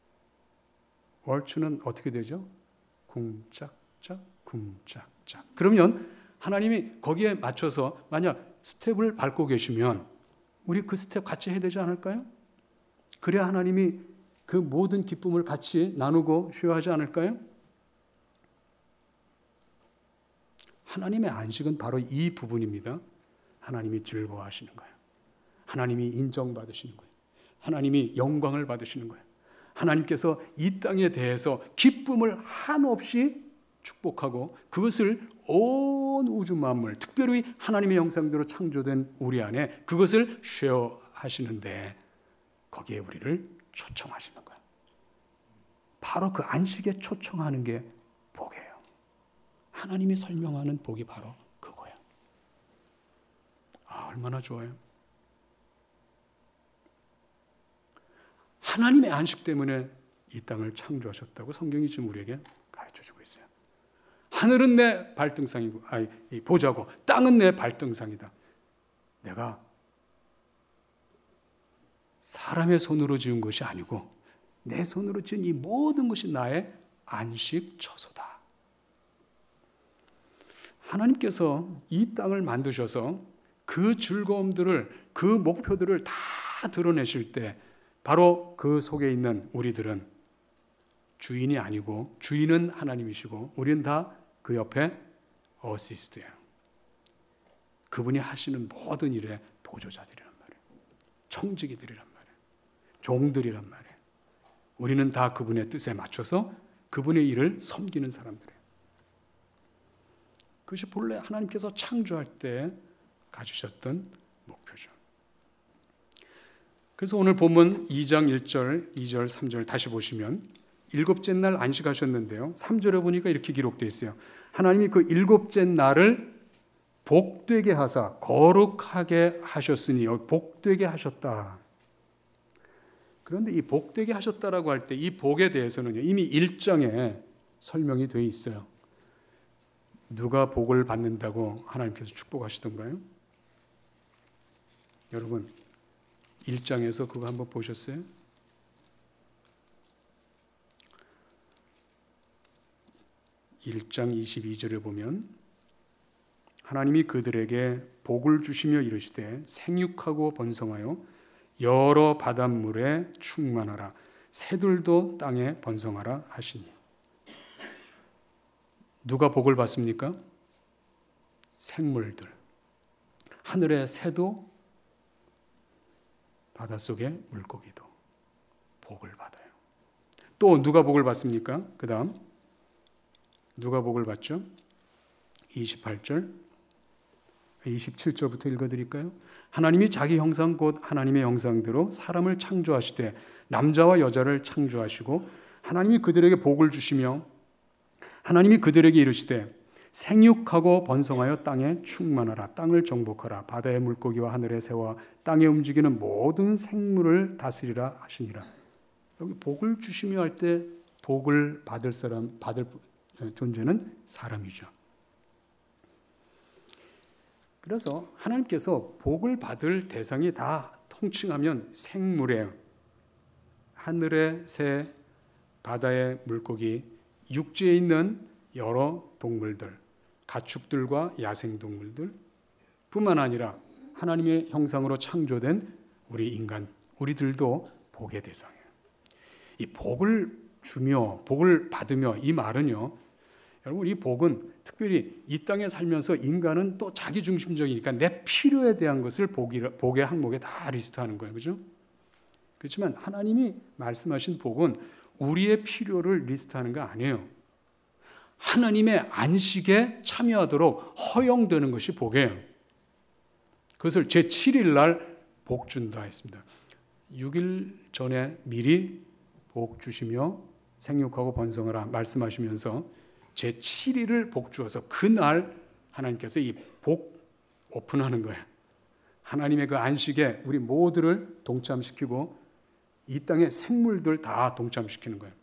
[SPEAKER 2] 월추는 어떻게 되죠? 쿵짝짝 쿵짝짝. 그러면 하나님이 거기에 맞춰서 만약 스텝을 밟고 계시면 우리 그 스텝 같이 해야 되지 않을까요? 그래야 하나님이 그 모든 기쁨을 같이 나누고 쉬어하지 않을까요? 하나님의 안식은 바로 이 부분입니다. 하나님이 즐거워하시는 거예요. 하나님이 인정받으시는 거예요. 하나님이 영광을 받으시는 거예요. 하나님께서 이 땅에 대해서 기쁨을 한없이 축복하고 그것을 온 우주 만물, 특별히 하나님의 형상대로 창조된 우리 안에 그것을 쉐어하시는데 거기에 우리를 초청하시는 거예요. 바로 그 안식에 초청하는 게 복이에요. 하나님이 설명하는 복이 바로 그거예요. 아, 얼마나 좋아요. 하나님의 안식 때문에 이 땅을 창조하셨다고 성경이 지금 우리에게 가르쳐주고 있어요. 하늘은 내 발등상이고, 보자고, 땅은 내 발등상이다. 내가 사람의 손으로 지은 것이 아니고 내 손으로 지은 이 모든 것이 나의 안식 처소다. 하나님께서 이 땅을 만드셔서 그 즐거움들을, 그 목표들을 다 드러내실 때 바로 그 속에 있는 우리들은 주인이 아니고 주인은 하나님이시고 우리는 다 그 옆에 어시스트예요. 그분이 하시는 모든 일의 보조자들이란 말이에요. 청지기들이란 말이에요. 종들이란 말이에요. 우리는 다 그분의 뜻에 맞춰서 그분의 일을 섬기는 사람들이에요. 그것이 본래 하나님께서 창조할 때 가지셨던 목표죠. 그래서 오늘 본문 2장 1절, 2절, 3절 다시 보시면 일곱째 날 안식하셨는데요. 3절에 보니까 이렇게 기록되어 있어요. 하나님이 그 일곱째 날을 복되게 하사 거룩하게 하셨으니 복되게 하셨다. 그런데 이 복되게 하셨다라고 할 때 이 복에 대해서는 이미 1장에 설명이 되어 있어요. 누가 복을 받는다고 하나님께서 축복하시던가요? 여러분 1장에서 그거 한번 보셨어요? 1장 22절에 보면 하나님이 그들에게 복을 주시며 이르시되 생육하고 번성하여 여러 바닷물에 충만하라 새들도 땅에 번성하라 하시니. 누가 복을 받습니까? 생물들. 하늘의 새도 바닷속의 물고기도 복을 받아요. 또 누가 복을 받습니까? 그 다음 누가 복을 받죠? 28절, 27절부터 읽어드릴까요? 하나님이 자기 형상 곧 하나님의 형상대로 사람을 창조하시되 남자와 여자를 창조하시고 하나님이 그들에게 복을 주시며 하나님이 그들에게 이르시되 생육하고 번성하여 땅에 충만하라 땅을 정복하라 바다의 물고기와 하늘의 새와 땅에 움직이는 모든 생물을 다스리라 하시니라. 여기 복을 주시며 할 때 복을 받을 사람, 받을 존재는 사람이죠. 그래서 하나님께서 복을 받을 대상이 다 통칭하면 생물이에요. 하늘의 새, 바다의 물고기, 육지에 있는 여러 동물들, 가축들과 야생동물들 뿐만 아니라 하나님의 형상으로 창조된 우리 인간, 우리들도 복의 대상이에요. 이 복을 주며 복을 받으며 이 말은요, 여러분 이 복은 특별히 이 땅에 살면서 인간은 또 자기중심적이니까 내 필요에 대한 것을 복의 항목에 다 리스트하는 거예요. 그렇죠? 그렇지만 하나님이 말씀하신 복은 우리의 필요를 리스트하는 거 아니에요. 하나님의 안식에 참여하도록 허용되는 것이 복이에요. 그것을 제7일 날 복 준다 했습니다. 6일 전에 미리 복 주시며 생육하고 번성하라 말씀하시면서 제7일을 복 주어서 그날 하나님께서 이 복 오픈하는 거예요. 하나님의 그 안식에 우리 모두를 동참시키고 이 땅의 생물들 다 동참시키는 거예요.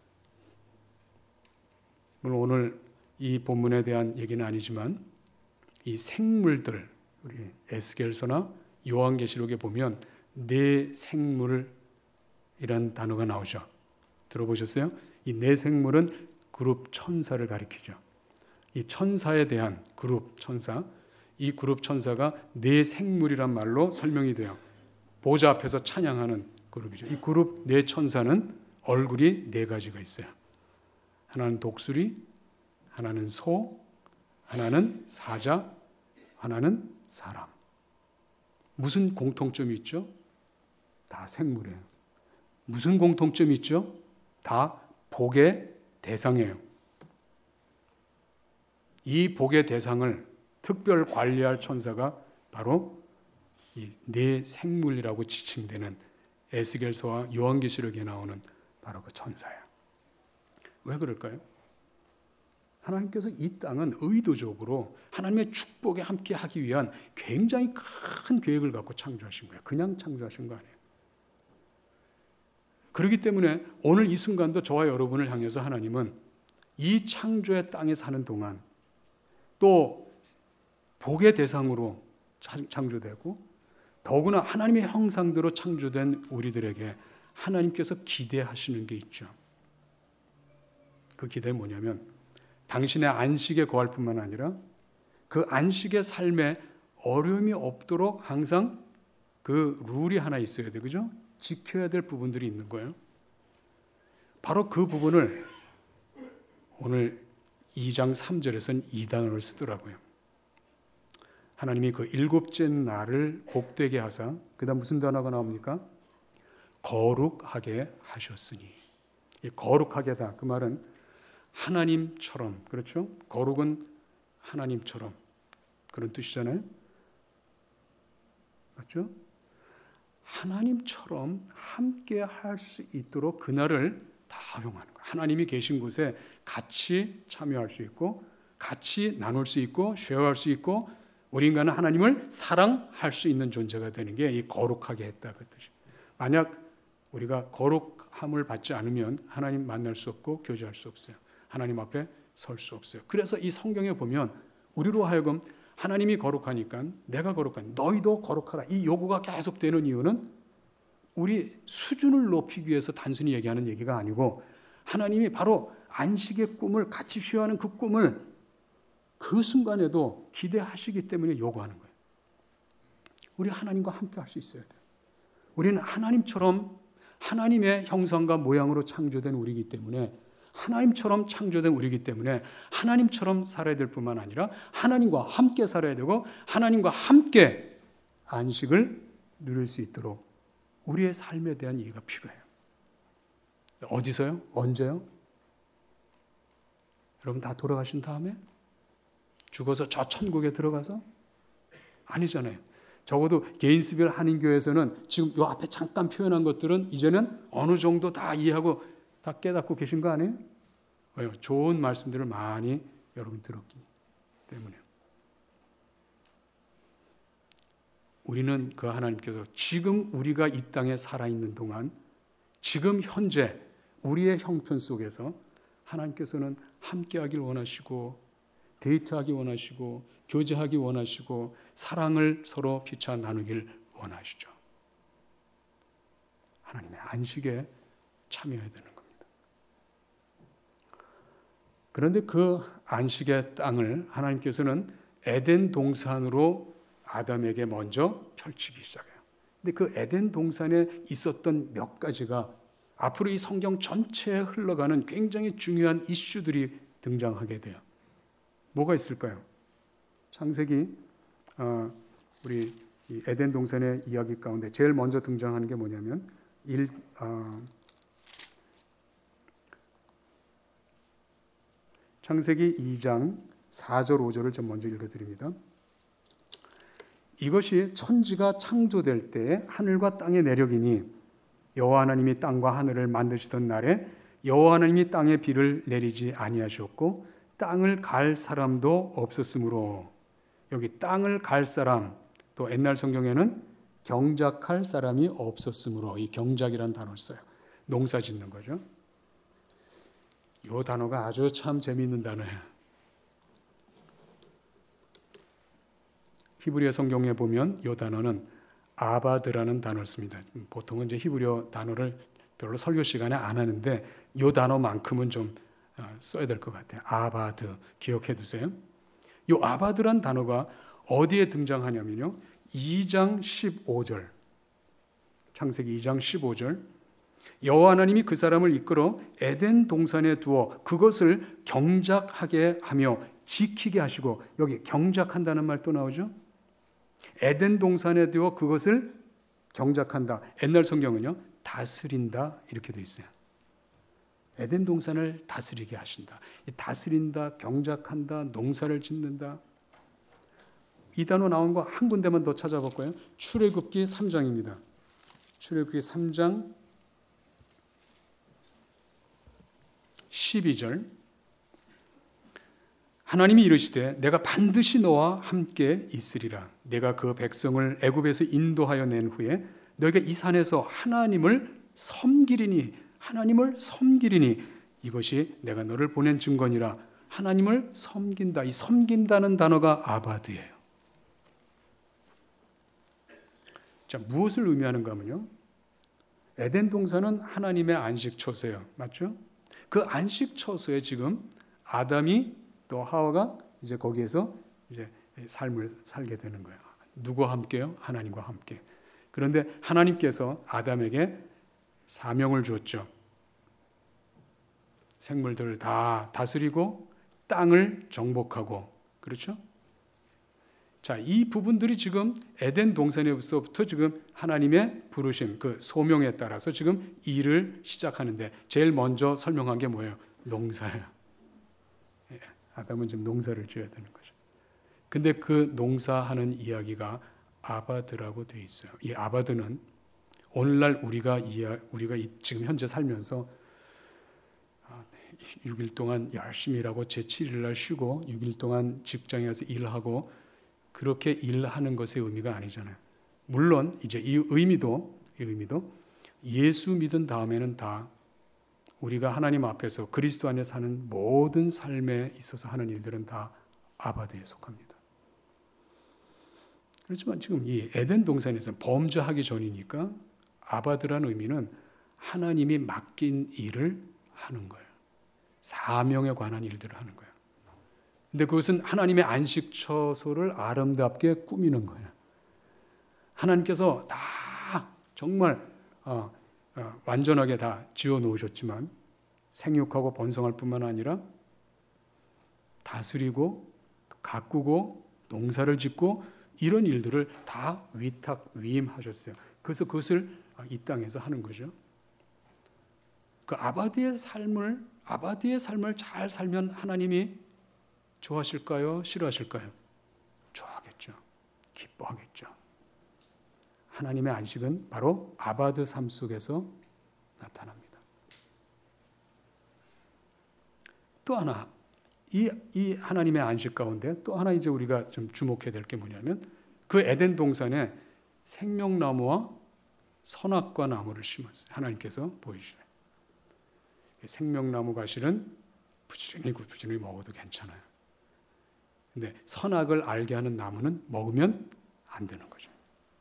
[SPEAKER 2] 물론 오늘 이 본문에 대한 얘기는 아니지만 이 생물들, 우리 에스겔서나 요한계시록에 보면 네 생물이라는 단어가 나오죠. 들어보셨어요? 이 네 생물은 그룹 천사를 가리키죠. 이 천사에 대한 그룹 천사, 이 그룹 천사가 네 생물이란 말로 설명이 돼요. 보좌 앞에서 찬양하는 그룹이죠. 이 그룹 네 천사는 얼굴이 네 가지가 있어요. 하나는 독수리, 하나는 소, 하나는 사자, 하나는 사람. 무슨 공통점이 있죠? 다 생물이에요. 무슨 공통점이 있죠? 다 복의 대상이에요. 이 복의 대상을 특별 관리할 천사가 바로 이 네 생물이라고 지칭되는 에스겔서와 요한계시록에 나오는 바로 그 천사야. 왜 그럴까요? 하나님께서 이 땅은 의도적으로 하나님의 축복에 함께 하기 위한 굉장히 큰 계획을 갖고 창조하신 거예요. 그냥 창조하신 거 아니에요. 그렇기 때문에 오늘 이 순간도 저와 여러분을 향해서 하나님은 이 창조의 땅에 사는 동안 또 복의 대상으로 창조되고 더구나 하나님의 형상대로 창조된 우리들에게 하나님께서 기대하시는 게 있죠. 그 기대는 뭐냐면 당신의 안식에 거할 뿐만 아니라 그 안식의 삶에 어려움이 없도록 항상 그 룰이 하나 있어야 돼. 그죠? 지켜야 될 부분들이 있는 거예요. 바로 그 부분을 오늘 2장 3절에서는 이 단어를 쓰더라고요. 하나님이 그 일곱째 날을 복되게 하사, 그 다음 무슨 단어가 나옵니까? 거룩하게 하셨으니. 이 거룩하게다. 그 말은 하나님처럼, 그렇죠? 거룩은 하나님처럼 그런 뜻이잖아요. 맞죠? 하나님처럼 함께 할 수 있도록 그날을 다 허용하는 거예요. 하나님이 계신 곳에 같이 참여할 수 있고 같이 나눌 수 있고 쉐어할 수 있고 우리 인간은 하나님을 사랑할 수 있는 존재가 되는 게 이 거룩하게 했다 그 뜻이에요. 만약 우리가 거룩함을 받지 않으면 하나님 만날 수 없고 교제할 수 없어요. 하나님 앞에 설 수 없어요. 그래서 이 성경에 보면 우리로 하여금 하나님이 거룩하니까 내가 거룩하니 너희도 거룩하라. 이 요구가 계속되는 이유는 우리 수준을 높이기 위해서 단순히 얘기하는 얘기가 아니고 하나님이 바로 안식의 꿈을 같이 쉬어하는 그 꿈을 그 순간에도 기대하시기 때문에 요구하는 거예요. 우리 하나님과 함께 할 수 있어야 돼요. 우리는 하나님처럼 하나님의 형상과 모양으로 창조된 우리이기 때문에 하나님처럼 창조된 우리이기 때문에 하나님처럼 살아야 될 뿐만 아니라 하나님과 함께 살아야 되고 하나님과 함께 안식을 누릴 수 있도록 우리의 삶에 대한 이해가 필요해요. 어디서요? 언제요? 여러분 다 돌아가신 다음에? 죽어서 저 천국에 들어가서? 아니잖아요. 적어도 게인스빌 한인교회에서는 지금 요 앞에 잠깐 표현한 것들은 이제는 어느 정도 다 이해하고 다 깨닫고 계신 거 아니에요? 왜요? 좋은 말씀들을 많이 여러분 들었기 때문에. 우리는 그 하나님께서 지금 우리가 이 땅에 살아있는 동안 지금 현재 우리의 형편 속에서 하나님께서는 함께하길 원하시고 데이트하기 원하시고 교제하기 원하시고 사랑을 서로 피차 나누길 원하시죠. 하나님의 안식에 참여해야 되는 겁니다. 그런데 그 안식의 땅을 하나님께서는 에덴 동산으로 아담에게 먼저 펼치기 시작해요. 근데 그 에덴 동산에 있었던 몇 가지가 앞으로 이 성경 전체에 흘러가는 굉장히 중요한 이슈들이 등장하게 돼요. 뭐가 있을까요? 창세기 우리 이 에덴 동산의 이야기 가운데 제일 먼저 등장하는 게 뭐냐면 창세기 2장 4절 5절을 좀 먼저 읽어드립니다. 이것이 천지가 창조될 때 하늘과 땅의 내력이니 여호와 하나님이 땅과 하늘을 만드시던 날에 여호와 하나님이 땅에 비를 내리지 아니하셨고 땅을 갈 사람도 없었으므로 여기 땅을 갈 사람 또 옛날 성경에는 경작할 사람이 없었으므로 이 경작이라는 단어를 써요. 농사 짓는 거죠. 이 단어가 아주 참 재미있는 단어예요. 히브리어 성경에 보면 이 단어는 아바드라는 단어를 씁니다. 보통은 이제 히브리어 단어를 별로 설교 시간에 안 하는데 이 단어만큼은 좀 써야 될 것 같아요. 아바드 기억해 두세요. 이 아바드란 단어가 어디에 등장하냐면요, 2장 15절, 창세기 2장 15절, 여호와 하나님이 그 사람을 이끌어 에덴 동산에 두어 그것을 경작하게 하며 지키게 하시고, 여기 경작한다는 말 또 나오죠. 에덴 동산에 두어 그것을 경작한다. 옛날 성경은요, 다스린다 이렇게 돼 있어요. 에덴 동산을 다스리게 하신다. 다스린다, 경작한다, 농사를 짓는다. 이 단어 나온 거 한 군데만 더 찾아볼까요? 출애굽기 3장입니다. 출애굽기 3장 12절. 하나님이 이르시되 내가 반드시 너와 함께 있으리라. 내가 그 백성을 애굽에서 인도하여 낸 후에 너희가 이 산에서 하나님을 섬기리니, 하나님을 섬기리니 이것이 내가 너를 보낸 증거니라. 하나님을 섬긴다. 이 섬긴다는 단어가 아바드예요. 자, 무엇을 의미하는가 하면요, 에덴 동산은 하나님의 안식처소예요. 맞죠? 그 안식처소에 지금 아담이 또 하와가 이제 거기에서 이제 삶을 살게 되는 거예요. 누구와 함께요? 하나님과 함께. 그런데 하나님께서 아담에게 사명을 주었죠. 생물들을 다 다스리고 땅을 정복하고, 그렇죠? 자, 이 부분들이 지금 에덴 동산에서부터 지금 하나님의 부르심, 그 소명에 따라서 지금 일을 시작하는데, 제일 먼저 설명한 게 뭐예요? 농사예요. 아담은 지금 농사를 지어야 되는 거죠. 근데 그 농사하는 이야기가 아바드라고 돼 있어요. 이 아바드는 오늘날 우리가 지금 현재 살면서 6일 동안 열심히 일하고 제7일 날 쉬고 6일 동안 직장에 가서 일하고 그렇게 일하는 것의 의미가 아니잖아요. 물론 이제 이 의미도 예수 믿은 다음에는 다 우리가 하나님 앞에서 그리스도 안에 사는 모든 삶에 있어서 하는 일들은 다 아바드에 속합니다. 그렇지만 지금 이 에덴 동산에서 범죄하기 전이니까 아바드라는 의미는 하나님이 맡긴 일을 하는 거예요. 사명에 관한 일들을 하는 거예요. 근데 그것은 하나님의 안식처소를 아름답게 꾸미는 거예요. 하나님께서 다 정말 완전하게 다 지어 놓으셨지만 생육하고 번성할 뿐만 아니라 다스리고 가꾸고 농사를 짓고 이런 일들을 다 위임하셨어요. 그래서 그것을 이 땅에서 하는 거죠. 그 아바드의 삶을 잘 살면 하나님이 좋아하실까요? 싫어하실까요? 좋아하겠죠. 기뻐하겠죠. 하나님의 안식은 바로 아바드 삶 속에서 나타납니다. 또 하나, 이 하나님의 안식 가운데 또 하나 이제 우리가 좀 주목해야 될 게 뭐냐면, 그 에덴 동산에 생명나무와 선악과 나무를 심었어요. 하나님께서 보이시네. 생명나무 과실은 부지런히 먹어도 괜찮아요. 근데 선악을 알게 하는 나무는 먹으면 안 되는 거죠.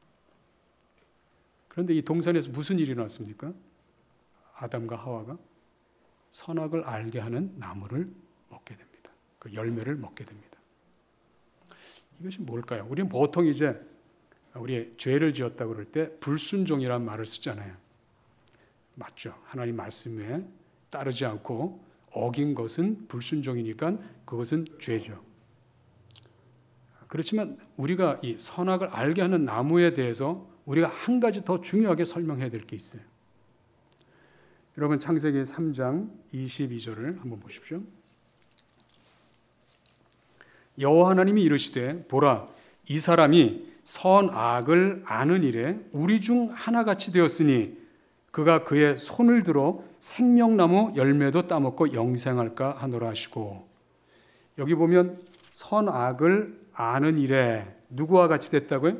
[SPEAKER 2] 그런데 이 동산에서 무슨 일이 났습니까? 아담과 하와가 선악을 알게 하는 나무를 먹게 됩니다. 그 열매를 먹게 됩니다. 이것이 뭘까요? 우리는 보통 이제 우리 죄를 지었다고 그럴 때 불순종이라는 말을 쓰잖아요. 맞죠? 하나님 말씀에 따르지 않고 어긴 것은 불순종이니까 그것은 죄죠. 그렇지만 우리가 이 선악을 알게 하는 나무에 대해서 우리가 한 가지 더 중요하게 설명해야 될 게 있어요. 여러분 창세기 3장 22절을 한번 보십시오. 여호와 하나님이 이르시되 보라, 이 사람이 선악을 아는 일에 우리 중 하나같이 되었으니 그가 그의 손을 들어 생명나무 열매도 따먹고 영생할까 하노라 하시고, 여기 보면 선악을 아는 일에 누구와 같이 됐다고요?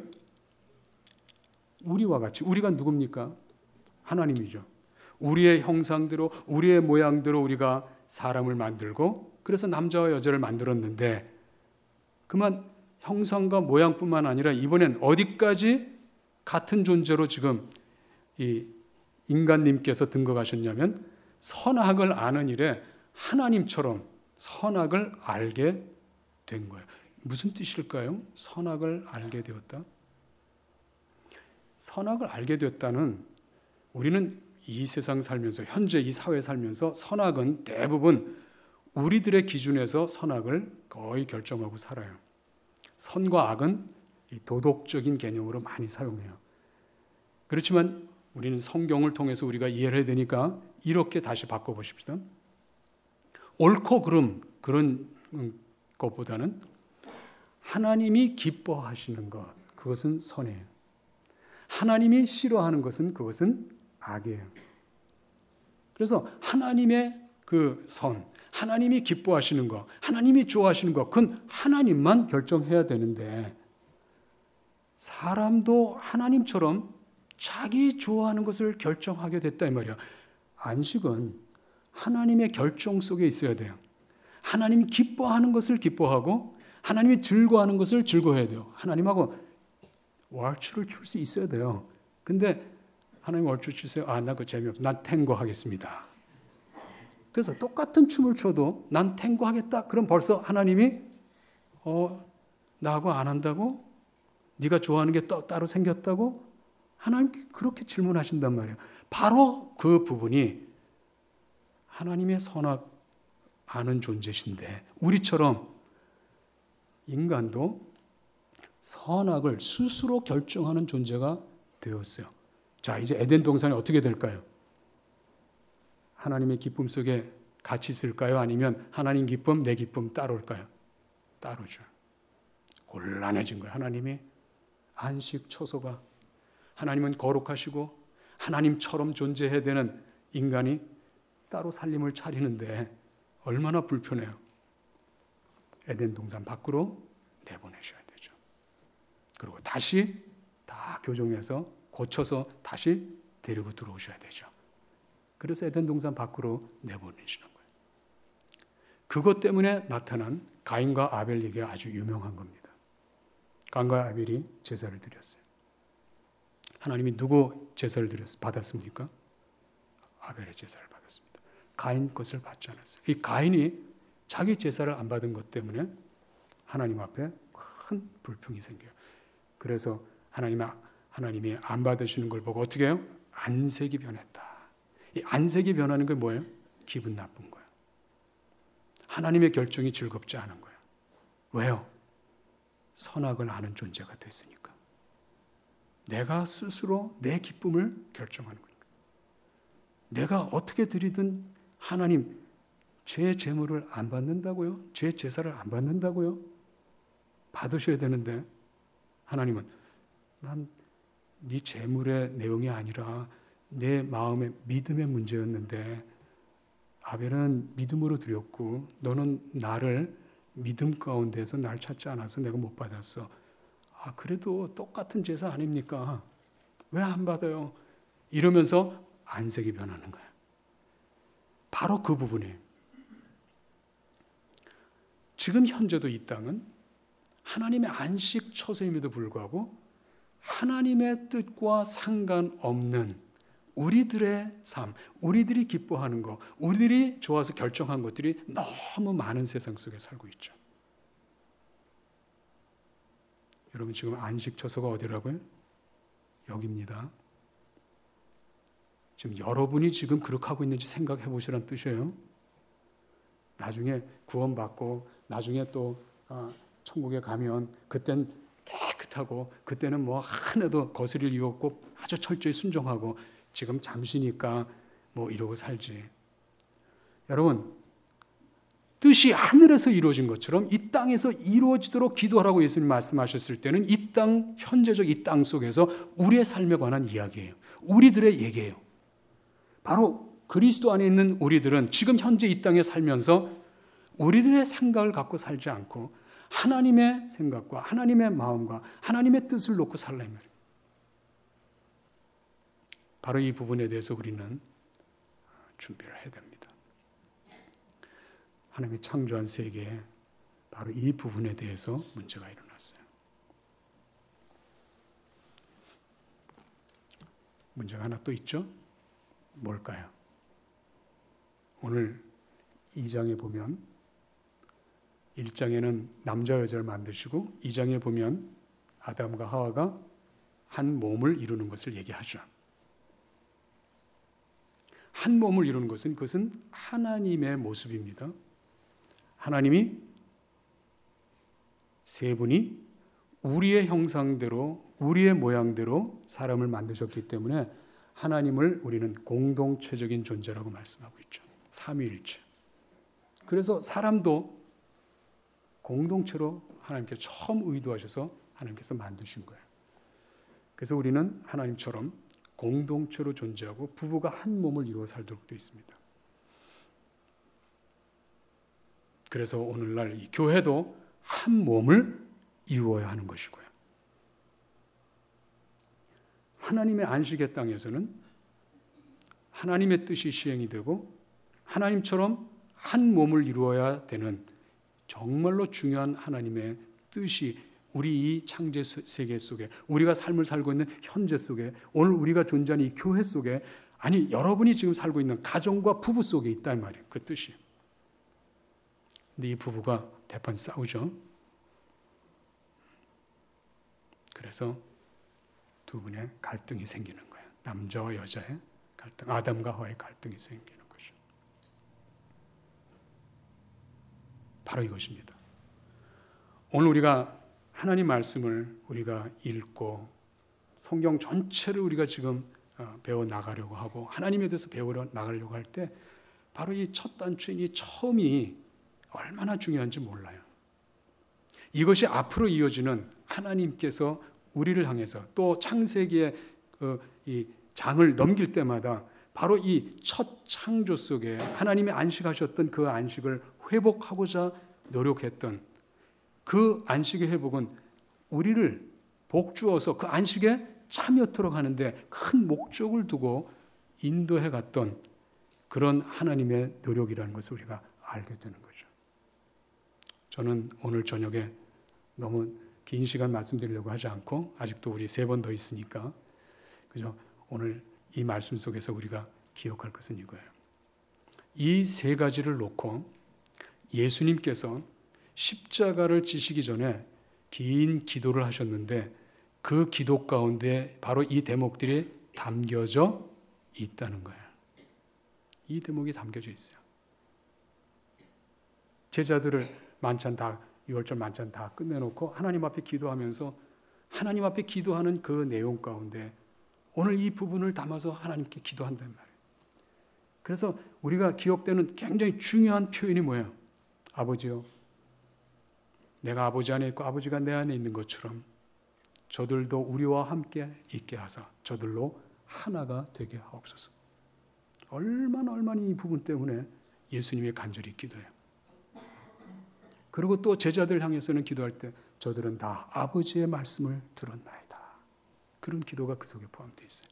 [SPEAKER 2] 우리와 같이. 우리가 누굽니까? 하나님이죠. 우리의 형상대로 우리의 모양대로 우리가 사람을 만들고 그래서 남자와 여자를 만들었는데, 그만 형상과 모양뿐만 아니라 이번엔 어디까지 같은 존재로 지금 이 인간님께서 등극하셨냐면 선악을 아는 일에 하나님처럼 선악을 알게 된 거예요. 무슨 뜻일까요? 선악을 알게 되었다. 선악을 알게 되었다는, 우리는 이 세상 살면서, 현재 이 사회 살면서 선악은 대부분 우리들의 기준에서 선악을 거의 결정하고 살아요. 선과 악은 이 도덕적인 개념으로 많이 사용해요. 그렇지만 우리는 성경을 통해서 우리가 이해를 해야 되니까 이렇게 다시 바꿔보십시다. 옳고 그런 것보다는 하나님이 기뻐하시는 것, 그것은 선이에요. 하나님이 싫어하는 것은 그것은 악이에요. 그래서 하나님의 그 선, 하나님이 기뻐하시는 것, 하나님이 좋아하시는 것, 그건 하나님만 결정해야 되는데 사람도 하나님처럼 자기 좋아하는 것을 결정하게 됐다 이 말이야. 안식은 하나님의 결정 속에 있어야 돼요. 하나님이 기뻐하는 것을 기뻐하고 하나님이 즐거워하는 것을 즐거워해야 돼요. 하나님하고 왈츠를 출 수 있어야 돼요. 근데 하나님 왈츠 추세요. 나 그거 재미없어. 난 탱고 하겠습니다. 그래서 똑같은 춤을 춰도 난 탱고 하겠다. 그럼 벌써 하나님이 나하고 안 한다고? 네가 좋아하는 게 따로 생겼다고? 하나님 그렇게 질문하신단 말이에요. 바로 그 부분이 하나님의 선악 아는 존재신데 우리처럼 인간도 선악을 스스로 결정하는 존재가 되었어요. 자, 이제 에덴 동산이 어떻게 될까요? 하나님의 기쁨 속에 같이 있을까요? 아니면 하나님 기쁨, 내 기쁨 따로일까요? 따로죠. 곤란해진 거예요. 하나님이 안식 처소가, 하나님은 거룩하시고 하나님처럼 존재해야 되는 인간이 따로 살림을 차리는데 얼마나 불편해요. 에덴 동산 밖으로 내보내셔야 되죠. 그리고 다시 다 교정해서 고쳐서 다시 데리고 들어오셔야 되죠. 그래서 에덴 동산 밖으로 내보내시는 거예요. 그것 때문에 나타난 가인과 아벨 얘기가 아주 유명한 겁니다. 가인과 아벨이 제사를 드렸어요. 하나님이 누구 제사를 받았습니까? 아벨의 제사를 받았습니다. 가인 것을 받지 않았어요. 이 가인이 자기 제사를 안 받은 것 때문에 하나님 앞에 큰 불평이 생겨요. 그래서 하나님이 안 받으시는 걸 보고 어떻게 해요? 안색이 변했다. 이 안색이 변하는 게 뭐예요? 기분 나쁜 거예요. 하나님의 결정이 즐겁지 않은 거예요. 왜요? 선악을 아는 존재가 됐으니까. 내가 스스로 내 기쁨을 결정하는 거니까. 내가 어떻게 드리든 하나님 제 제물을 안 받는다고요? 제 제사를 안 받는다고요? 받으셔야 되는데 하나님은 난 네 제물의 내용이 아니라 내 마음의 믿음의 문제였는데 아벨은 믿음으로 드렸고 너는 나를 믿음 가운데서 날 찾지 않아서 내가 못 받았어. 그래도 똑같은 제사 아닙니까? 왜 안 받아요? 이러면서 안색이 변하는 거예요. 바로 그 부분이에요. 지금 현재도 이 땅은 하나님의 안식 처소임에도 불구하고 하나님의 뜻과 상관없는 우리들의 삶, 우리들이 기뻐하는 것, 우리들이 좋아서 결정한 것들이 너무 많은 세상 속에 살고 있죠. 여러분 지금 안식 처소가 어디라고요? 여기입니다. 지금 여러분이 지금 그렇게 하고 있는지 생각해 보시라는 뜻이에요. 나중에 구원받고 나중에 또 천국에 가면 그땐 깨끗하고 그때는 뭐 하나도 거스릴 이유 없고 아주 철저히 순종하고 지금 잠시니까 뭐 이러고 살지. 여러분 뜻이 하늘에서 이루어진 것처럼 이 땅에서 이루어지도록 기도하라고 예수님 말씀하셨을 때는 이 땅, 현재적 이 땅 속에서 우리의 삶에 관한 이야기예요. 우리들의 얘기예요. 바로 그리스도 안에 있는 우리들은 지금 현재 이 땅에 살면서 우리들의 생각을 갖고 살지 않고 하나님의 생각과 하나님의 마음과 하나님의 뜻을 놓고 살라 이 말이에요. 바로 이 부분에 대해서 우리는 준비를 해야 됩니다. 하나님이 창조한 세계에 바로 이 부분에 대해서 문제가 일어났어요. 문제가 하나 또 있죠. 뭘까요? 오늘 2장에 보면 1장에는 남자 여자를 만드시고 2장에 보면 아담과 하와가 한 몸을 이루는 것을 얘기하죠. 한 몸을 이루는 것은 그것은 하나님의 모습입니다. 하나님이 세 분이 우리의 형상대로 우리의 모양대로 사람을 만드셨기 때문에 하나님을 우리는 공동체적인 존재라고 말씀하고 있죠. 삼위일체. 그래서 사람도 공동체로 하나님께서 처음 의도하셔서 하나님께서 만드신 거예요. 그래서 우리는 하나님처럼 공동체로 존재하고 부부가 한 몸을 이루어 살도록 되어 있습니다. 그래서 오늘날 이 교회도 한 몸을 이루어야 하는 것이고요. 하나님의 안식의 땅에서는 하나님의 뜻이 시행이 되고 하나님처럼 한 몸을 이루어야 되는 정말로 중요한 하나님의 뜻이 우리 이 창제 세계 속에 우리가 삶을 살고 있는 현재 속에 오늘 우리가 존재하는 이 교회 속에 아니 여러분이 지금 살고 있는 가정과 부부 속에 있단 말이에요. 그 뜻이. 근데 이 부부가 대판 싸우죠. 그래서 두 분의 갈등이 생기는 거예요. 남자와 여자의 갈등, 아담과 하와의 갈등이 생기는 거죠. 바로 이것입니다. 오늘 우리가 하나님 말씀을 우리가 읽고 성경 전체를 우리가 지금 배워 나가려고 하고 하나님에 대해서 배우러 나가려고 할 때 바로 이 첫 단추인 이 처음이 얼마나 중요한지 몰라요. 이것이 앞으로 이어지는 하나님께서 우리를 향해서 또 창세기의 이 장을 넘길 때마다 바로 이 첫 창조 속에 하나님이 안식하셨던 그 안식을 회복하고자 노력했던 그 안식의 회복은 우리를 복주어서 그 안식에 참여토록 하는데 큰 목적을 두고 인도해 갔던 그런 하나님의 노력이라는 것을 우리가 알게 되는 거죠. 저는 오늘 저녁에 너무 긴 시간 말씀드리려고 하지 않고 아직도 우리 3번 더 있으니까 그죠? 오늘 이 말씀 속에서 우리가 기억할 것은 이거예요. 이 3가지를 놓고 예수님께서 십자가를 지시기 전에 긴 기도를 하셨는데 그 기도 가운데 바로 이 대목들이 담겨져 있다는 거예요. 이 대목이 담겨져 있어요. 제자들을 만찬 다 6월절 만찬 다 끝내놓고 하나님 앞에 기도하면서 하나님 앞에 기도하는 그 내용 가운데 오늘 이 부분을 담아서 하나님께 기도한단 말이에요. 그래서 우리가 기억되는 굉장히 중요한 표현이 뭐예요? 아버지요, 내가 아버지 안에 있고 아버지가 내 안에 있는 것처럼 저들도 우리와 함께 있게 하사 저들로 하나가 되게 하옵소서. 얼마나 이 부분 때문에 예수님이 간절히 기도해요. 그리고 또 제자들 향해서는 기도할 때 저들은 다 아버지의 말씀을 들었나이다. 그런 기도가 그 속에 포함되어 있어요.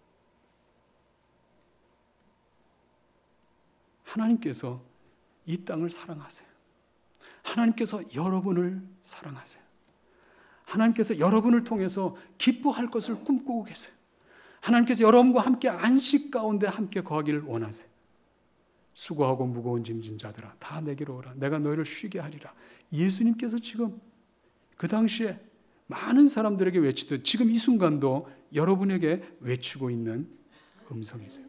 [SPEAKER 2] 하나님께서 이 땅을 사랑하세요. 하나님께서 여러분을 사랑하세요. 하나님께서 여러분을 통해서 기뻐할 것을 꿈꾸고 계세요. 하나님께서 여러분과 함께 안식 가운데 함께 거하기를 원하세요. 수고하고 무거운 짐진 자들아 다 내게로 오라. 내가 너희를 쉬게 하리라. 예수님께서 지금 그 당시에 많은 사람들에게 외치듯 지금 이 순간도 여러분에게 외치고 있는 음성이세요.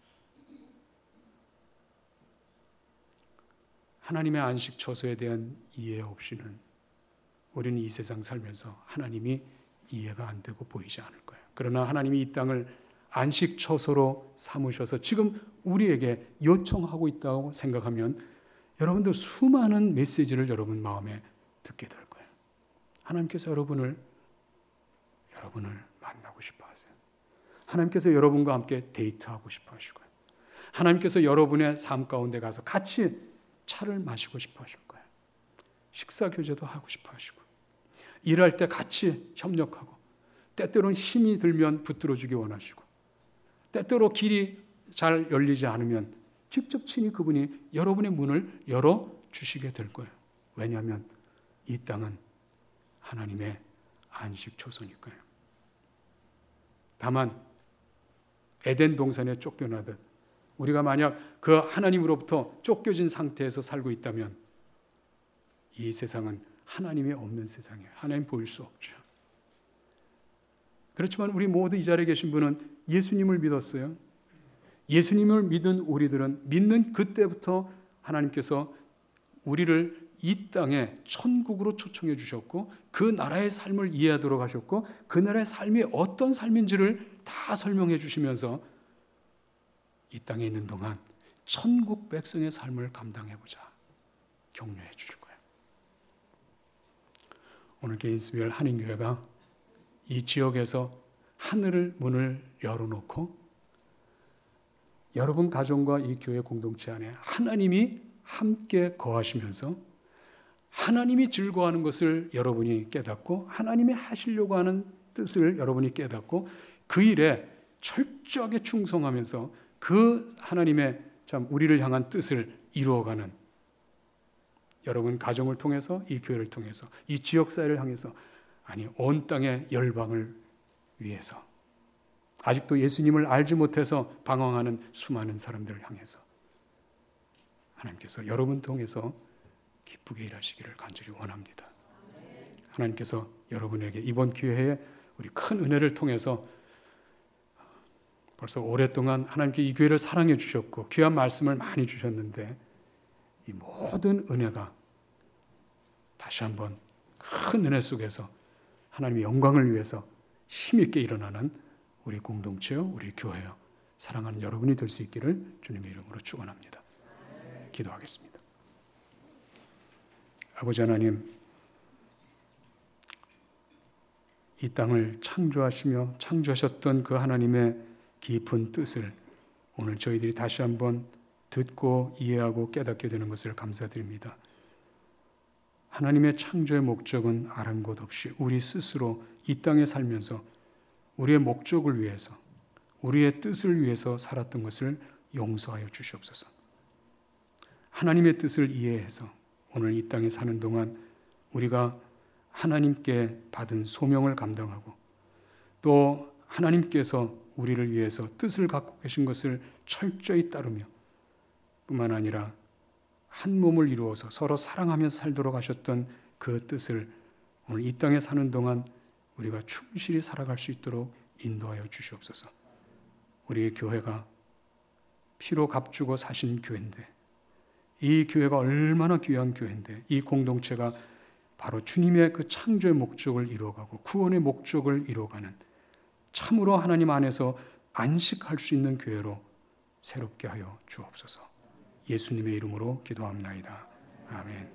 [SPEAKER 2] 하나님의 안식 처소에 대한 이해 없이는 우리는 이 세상 살면서 하나님이 이해가 안 되고 보이지 않을 거예요. 그러나 하나님이 이 땅을 안식 처소로 삼으셔서 지금 우리에게 요청하고 있다고 생각하면 여러분들 수많은 메시지를 여러분 마음에 듣게 될 거예요. 하나님께서 여러분을 만나고 싶어 하세요. 하나님께서 여러분과 함께 데이트하고 싶어 하시고요. 하나님께서 여러분의 삶 가운데 가서 같이 차를 마시고 싶어 하실 거예요. 식사 교제도 하고 싶어 하시고 일할 때 같이 협력하고 때때로는 힘이 들면 붙들어 주기 원하시고 때때로 길이 잘 열리지 않으면 직접 친히 그분이 여러분의 문을 열어주시게 될 거예요. 왜냐하면 이 땅은 하나님의 안식 처소니까요. 다만 에덴 동산에 쫓겨나듯 우리가 만약 그 하나님으로부터 쫓겨진 상태에서 살고 있다면 이 세상은 하나님이 없는 세상이에요. 하나님 보일 수 없죠. 그렇지만 우리 모두 이 자리에 계신 분은 예수님을 믿었어요. 예수님을 믿은 우리들은 믿는 그때부터 하나님께서 우리를 이 땅에 천국으로 초청해 주셨고 그 나라의 삶을 이해하도록 하셨고 그 나라의 삶이 어떤 삶인지를 다 설명해 주시면서 이 땅에 있는 동안 천국 백성의 삶을 감당해보자 격려해 주실 거예요. 오늘 게인스빌 한인교회가 이 지역에서 하늘을 문을 열어놓고 여러분 가정과 이 교회 공동체 안에 하나님이 함께 거하시면서 하나님이 즐거워하는 것을 여러분이 깨닫고 하나님이 하시려고 하는 뜻을 여러분이 깨닫고 그 일에 철저하게 충성하면서 그 하나님의 참 우리를 향한 뜻을 이루어가는 여러분 가정을 통해서 이 교회를 통해서 이 지역사회를 향해서 아니 온 땅의 열방을 위해서 아직도 예수님을 알지 못해서 방황하는 수많은 사람들을 향해서 하나님께서 여러분 통해서 기쁘게 일하시기를 간절히 원합니다. 하나님께서 여러분에게 이번 기회에 우리 큰 은혜를 통해서 벌써 오랫동안 하나님께 이 교회를 사랑해 주셨고 귀한 말씀을 많이 주셨는데 이 모든 은혜가 다시 한번 큰 은혜 속에서 하나님의 영광을 위해서 힘있게 일어나는 우리 공동체요, 우리 교회요, 사랑하는 여러분이 될 수 있기를 주님의 이름으로 축원합니다. 기도하겠습니다. 아버지 하나님, 이 땅을 창조하시며 창조하셨던 그 하나님의 깊은 뜻을 오늘 저희들이 다시 한번 듣고 이해하고 깨닫게 되는 것을 감사드립니다. 하나님의 창조의 목적은 아랑곳 없이 우리 스스로 이 땅에 살면서 우리의 목적을 위해서 우리의 뜻을 위해서 살았던 것을 용서하여 주시옵소서. 하나님의 뜻을 이해해서 오늘 이 땅에 사는 동안 우리가 하나님께 받은 소명을 감당하고 또 하나님께서 우리를 위해서 뜻을 갖고 계신 것을 철저히 따르며 뿐만 아니라 한 몸을 이루어서 서로 사랑하며 살도록 하셨던 그 뜻을 오늘 이 땅에 사는 동안 우리가 충실히 살아갈 수 있도록 인도하여 주시옵소서. 우리의 교회가 피로 값주고 사신 교회인데 이 교회가 얼마나 귀한 교회인데 이 공동체가 바로 주님의 그 창조의 목적을 이루어가고 구원의 목적을 이루어가는 참으로 하나님 안에서 안식할 수 있는 교회로 새롭게 하여 주옵소서. 예수님의 이름으로 기도합나이다. 아멘.